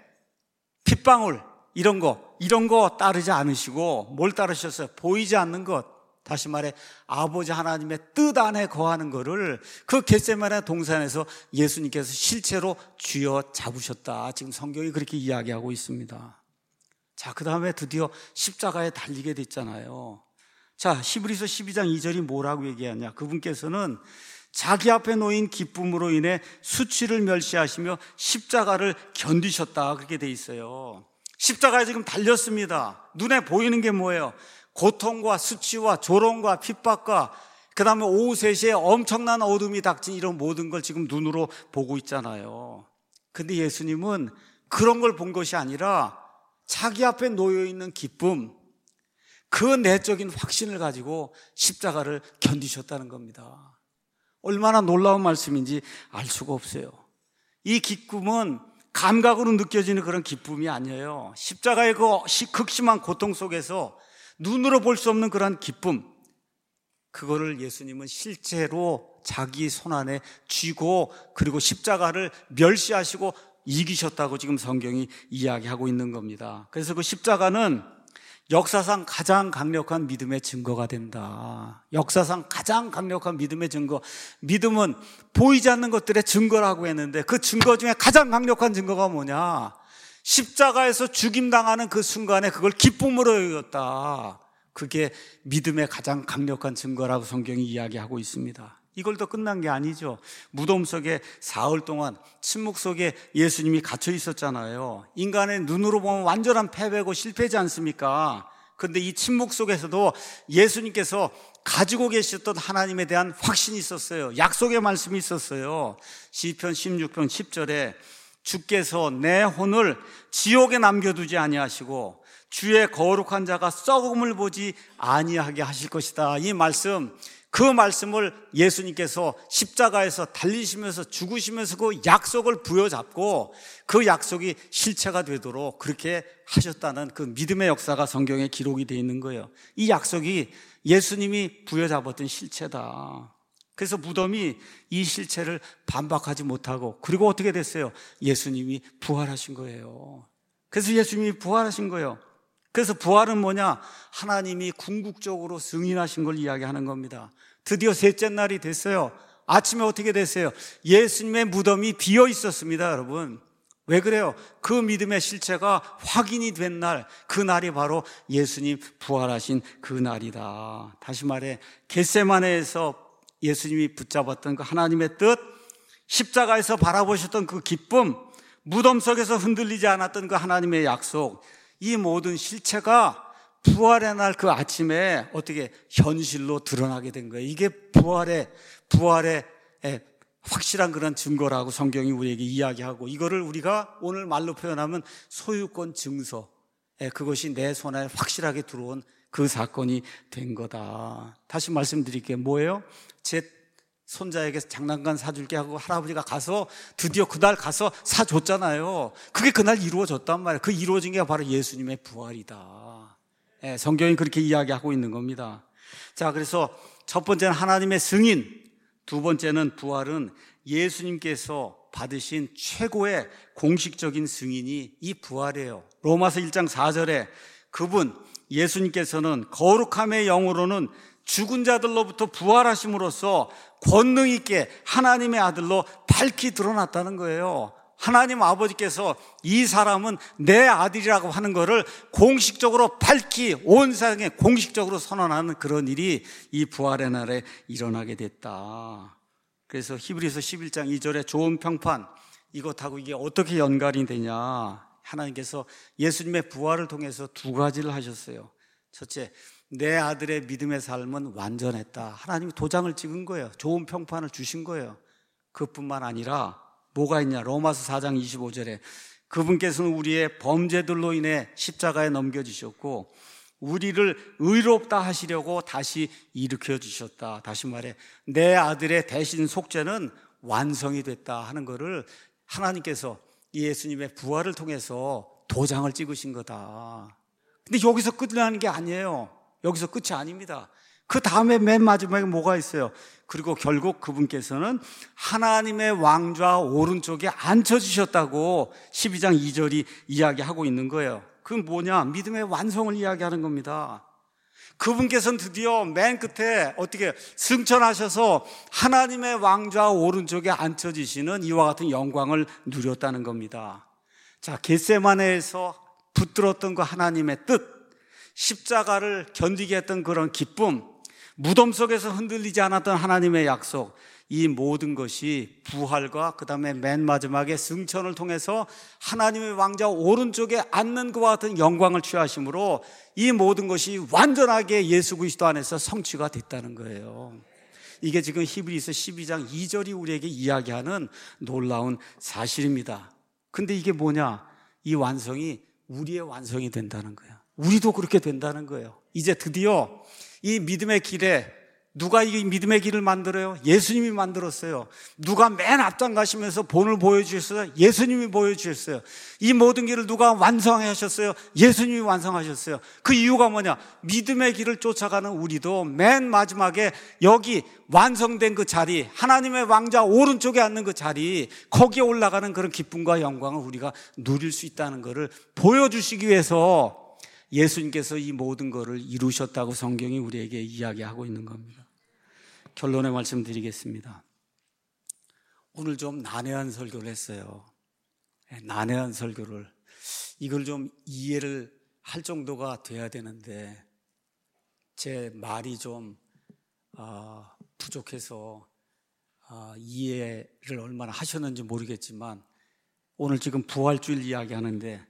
핏방울, 이런 거, 이런 거 따르지 않으시고 뭘 따르셨어요? 보이지 않는 것, 다시 말해 아버지 하나님의 뜻 안에 거하는 거를 그 겟세마네 동산에서 예수님께서 실체로 쥐어 잡으셨다. 지금 성경이 그렇게 이야기하고 있습니다. 자, 그 다음에 드디어 십자가에 달리게 됐잖아요. 자, 히브리서 십이 장 이 절이 뭐라고 얘기하냐? 그분께서는 자기 앞에 놓인 기쁨으로 인해 수치를 멸시하시며 십자가를 견디셨다. 그렇게 돼 있어요. 십자가에 지금 달렸습니다. 눈에 보이는 게 뭐예요? 고통과 수치와 조롱과 핍박과 그 다음에 오후 세 시에 엄청난 어둠이 닥친 이런 모든 걸 지금 눈으로 보고 있잖아요. 근데 예수님은 그런 걸 본 것이 아니라 자기 앞에 놓여있는 기쁨, 그 내적인 확신을 가지고 십자가를 견디셨다는 겁니다. 얼마나 놀라운 말씀인지 알 수가 없어요. 이 기쁨은 감각으로 느껴지는 그런 기쁨이 아니에요. 십자가의 그 극심한 고통 속에서 눈으로 볼 수 없는 그런 기쁨, 그거를 예수님은 실제로 자기 손 안에 쥐고 그리고 십자가를 멸시하시고 이기셨다고 지금 성경이 이야기하고 있는 겁니다. 그래서 그 십자가는 역사상 가장 강력한 믿음의 증거가 된다. 역사상 가장 강력한 믿음의 증거. 믿음은 보이지 않는 것들의 증거라고 했는데 그 증거 중에 가장 강력한 증거가 뭐냐? 십자가에서 죽임당하는 그 순간에 그걸 기쁨으로 여겼다. 그게 믿음의 가장 강력한 증거라고 성경이 이야기하고 있습니다. 이걸 더 끝난 게 아니죠. 무덤 속에 사흘 동안 침묵 속에 예수님이 갇혀 있었잖아요. 인간의 눈으로 보면 완전한 패배고 실패지 않습니까? 그런데 이 침묵 속에서도 예수님께서 가지고 계셨던 하나님에 대한 확신이 있었어요. 약속의 말씀이 있었어요. 시편 십육 편 십 절에 주께서 내 혼을 지옥에 남겨두지 아니하시고 주의 거룩한 자가 썩음을 보지 아니하게 하실 것이다. 이 말씀, 그 말씀을 예수님께서 십자가에서 달리시면서 죽으시면서 그 약속을 부여잡고 그 약속이 실체가 되도록 그렇게 하셨다는 그 믿음의 역사가 성경에 기록이 되어 있는 거예요. 이 약속이 예수님이 부여잡았던 실체다. 그래서 무덤이 이 실체를 반박하지 못하고, 그리고 어떻게 됐어요? 예수님이 부활하신 거예요. 그래서 예수님이 부활하신 거예요. 그래서 부활은 뭐냐? 하나님이 궁극적으로 승인하신 걸 이야기하는 겁니다. 드디어 셋째 날이 됐어요. 아침에 어떻게 됐어요? 예수님의 무덤이 비어 있었습니다, 여러분. 왜 그래요? 그 믿음의 실체가 확인이 된 날, 그 날이 바로 예수님 부활하신 그 날이다. 다시 말해, 겟세마네에서 예수님이 붙잡았던 그 하나님의 뜻, 십자가에서 바라보셨던 그 기쁨, 무덤 속에서 흔들리지 않았던 그 하나님의 약속, 이 모든 실체가 부활의 날 그 아침에 어떻게 현실로 드러나게 된 거예요. 이게 부활의, 부활의 확실한 그런 증거라고 성경이 우리에게 이야기하고, 이거를 우리가 오늘 말로 표현하면 소유권 증서, 그것이 내 손에 확실하게 들어온 그 사건이 된 거다. 다시 말씀드릴게요. 뭐예요? 제 손자에게 장난감 사줄게 하고 할아버지가 가서 드디어 그날 가서 사줬잖아요. 그게 그날 이루어졌단 말이에요. 그 이루어진 게 바로 예수님의 부활이다. 예, 성경이 그렇게 이야기하고 있는 겁니다. 자, 그래서 첫 번째는 하나님의 승인, 두 번째는 부활은 예수님께서 받으신 최고의 공식적인 승인이 이 부활이에요. 로마서 일 장 사 절에 그분 예수님께서는 거룩함의 영으로는 죽은 자들로부터 부활하심으로써 권능 있게 하나님의 아들로 밝히 드러났다는 거예요. 하나님 아버지께서 이 사람은 내 아들이라고 하는 것을 공식적으로 밝히 온 세상에 공식적으로 선언하는 그런 일이 이 부활의 날에 일어나게 됐다. 그래서 히브리서 십일 장 이 절에 좋은 평판, 이것하고 이게 어떻게 연관이 되냐. 하나님께서 예수님의 부활을 통해서 두 가지를 하셨어요. 첫째, 내 아들의 믿음의 삶은 완전했다. 하나님이 도장을 찍은 거예요. 좋은 평판을 주신 거예요. 그뿐만 아니라 뭐가 있냐. 로마서 사 장 이십오 절에 그분께서는 우리의 범죄들로 인해 십자가에 넘겨주셨고 우리를 의롭다 하시려고 다시 일으켜 주셨다. 다시 말해 내 아들의 대신 속죄는 완성이 됐다 하는 것을 하나님께서 예수님의 부활을 통해서 도장을 찍으신 거다. 근데 여기서 끝나는 게 아니에요. 여기서 끝이 아닙니다. 그 다음에 맨 마지막에 뭐가 있어요? 그리고 결국 그분께서는 하나님의 왕좌 오른쪽에 앉혀주셨다고 십이 장 이 절이 이야기하고 있는 거예요. 그건 뭐냐? 믿음의 완성을 이야기하는 겁니다. 그분께서는 드디어 맨 끝에 어떻게 승천하셔서 하나님의 왕좌 오른쪽에 앉혀지시는 이와 같은 영광을 누렸다는 겁니다. 자, 겟세마네에서 붙들었던 그 하나님의 뜻, 십자가를 견디게 했던 그런 기쁨, 무덤 속에서 흔들리지 않았던 하나님의 약속, 이 모든 것이 부활과 그 다음에 맨 마지막에 승천을 통해서 하나님의 왕좌 오른쪽에 앉는 그와 같은 영광을 취하심으로 이 모든 것이 완전하게 예수 그리스도 안에서 성취가 됐다는 거예요. 이게 지금 히브리서 십이 장 이 절이 우리에게 이야기하는 놀라운 사실입니다. 근데 이게 뭐냐? 이 완성이 우리의 완성이 된다는 거예요. 우리도 그렇게 된다는 거예요. 이제 드디어 이 믿음의 길에 누가 이 믿음의 길을 만들어요? 예수님이 만들었어요. 누가 맨 앞장 가시면서 본을 보여주셨어요? 예수님이 보여주셨어요. 이 모든 길을 누가 완성하셨어요? 예수님이 완성하셨어요. 그 이유가 뭐냐? 믿음의 길을 쫓아가는 우리도 맨 마지막에 여기 완성된 그 자리, 하나님의 왕좌 오른쪽에 앉는 그 자리, 거기에 올라가는 그런 기쁨과 영광을 우리가 누릴 수 있다는 것을 보여주시기 위해서 예수님께서 이 모든 것을 이루셨다고 성경이 우리에게 이야기하고 있는 겁니다. 결론의 말씀 드리겠습니다. 오늘 좀 난해한 설교를 했어요. 난해한 설교를. 이걸 좀 이해를 할 정도가 돼야 되는데 제 말이 좀 어, 부족해서 어, 이해를 얼마나 하셨는지 모르겠지만 오늘 지금 부활주일 이야기하는데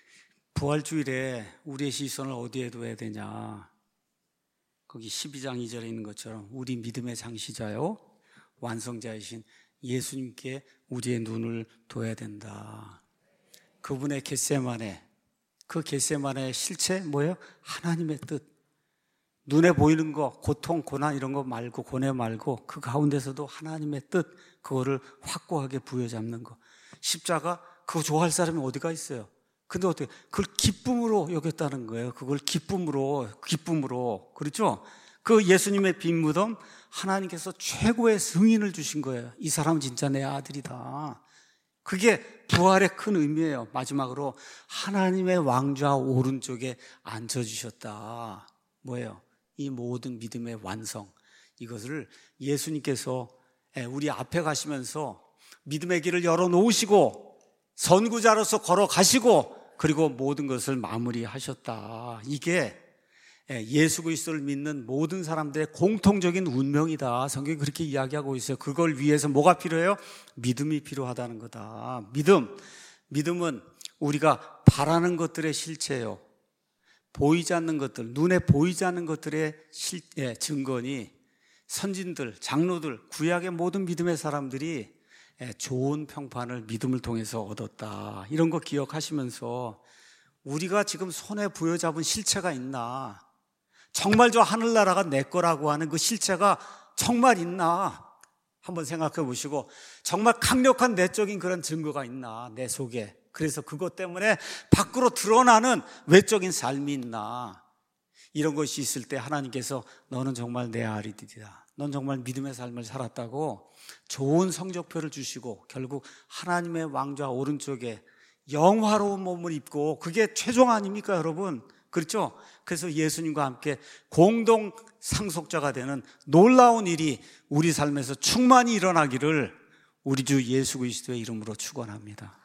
부활주일에 우리의 시선을 어디에 둬야 되냐? 거기 십이 장 이 절에 있는 것처럼 우리 믿음의 장시자요 완성자이신 예수님께 우리의 눈을 둬야 된다. 그분의 겟세마네, 그 겟세마네의 실체 뭐예요? 하나님의 뜻. 눈에 보이는 거, 고통, 고난 이런 거 말고, 고뇌 말고 그 가운데서도 하나님의 뜻, 그거를 확고하게 부여잡는 거. 십자가 그거 좋아할 사람이 어디가 있어요? 근데 어떻게 그걸 기쁨으로 여겼다는 거예요. 그걸 기쁨으로, 기쁨으로. 그렇죠? 그 예수님의 빈 무덤 하나님께서 최고의 승인을 주신 거예요. 이 사람은 진짜 내 아들이다. 그게 부활의 큰 의미예요. 마지막으로 하나님의 왕좌 오른쪽에 앉혀주셨다. 뭐예요? 이 모든 믿음의 완성. 이것을 예수님께서 우리 앞에 가시면서 믿음의 길을 열어놓으시고 선구자로서 걸어가시고 그리고 모든 것을 마무리하셨다. 이게 예수 그리스도를 믿는 모든 사람들의 공통적인 운명이다. 성경이 그렇게 이야기하고 있어요. 그걸 위해서 뭐가 필요해요? 믿음이 필요하다는 거다. 믿음. 믿음은 우리가 바라는 것들의 실체예요. 보이지 않는 것들, 눈에 보이지 않는 것들의 실, 예, 증거니 선진들, 장로들, 구약의 모든 믿음의 사람들이 좋은 평판을 믿음을 통해서 얻었다. 이런 거 기억하시면서 우리가 지금 손에 부여잡은 실체가 있나? 정말 저 하늘나라가 내 거라고 하는 그 실체가 정말 있나? 한번 생각해 보시고 정말 강력한 내적인 그런 증거가 있나? 내 속에. 그래서 그것 때문에 밖으로 드러나는 외적인 삶이 있나? 이런 것이 있을 때 하나님께서 너는 정말 내 아들이다. 넌 정말 믿음의 삶을 살았다고 좋은 성적표를 주시고 결국 하나님의 왕좌 오른쪽에 영화로운 몸을 입고, 그게 최종 아닙니까 여러분? 그렇죠? 그래서 예수님과 함께 공동 상속자가 되는 놀라운 일이 우리 삶에서 충만히 일어나기를 우리 주 예수 그리스도의 이름으로 축원합니다.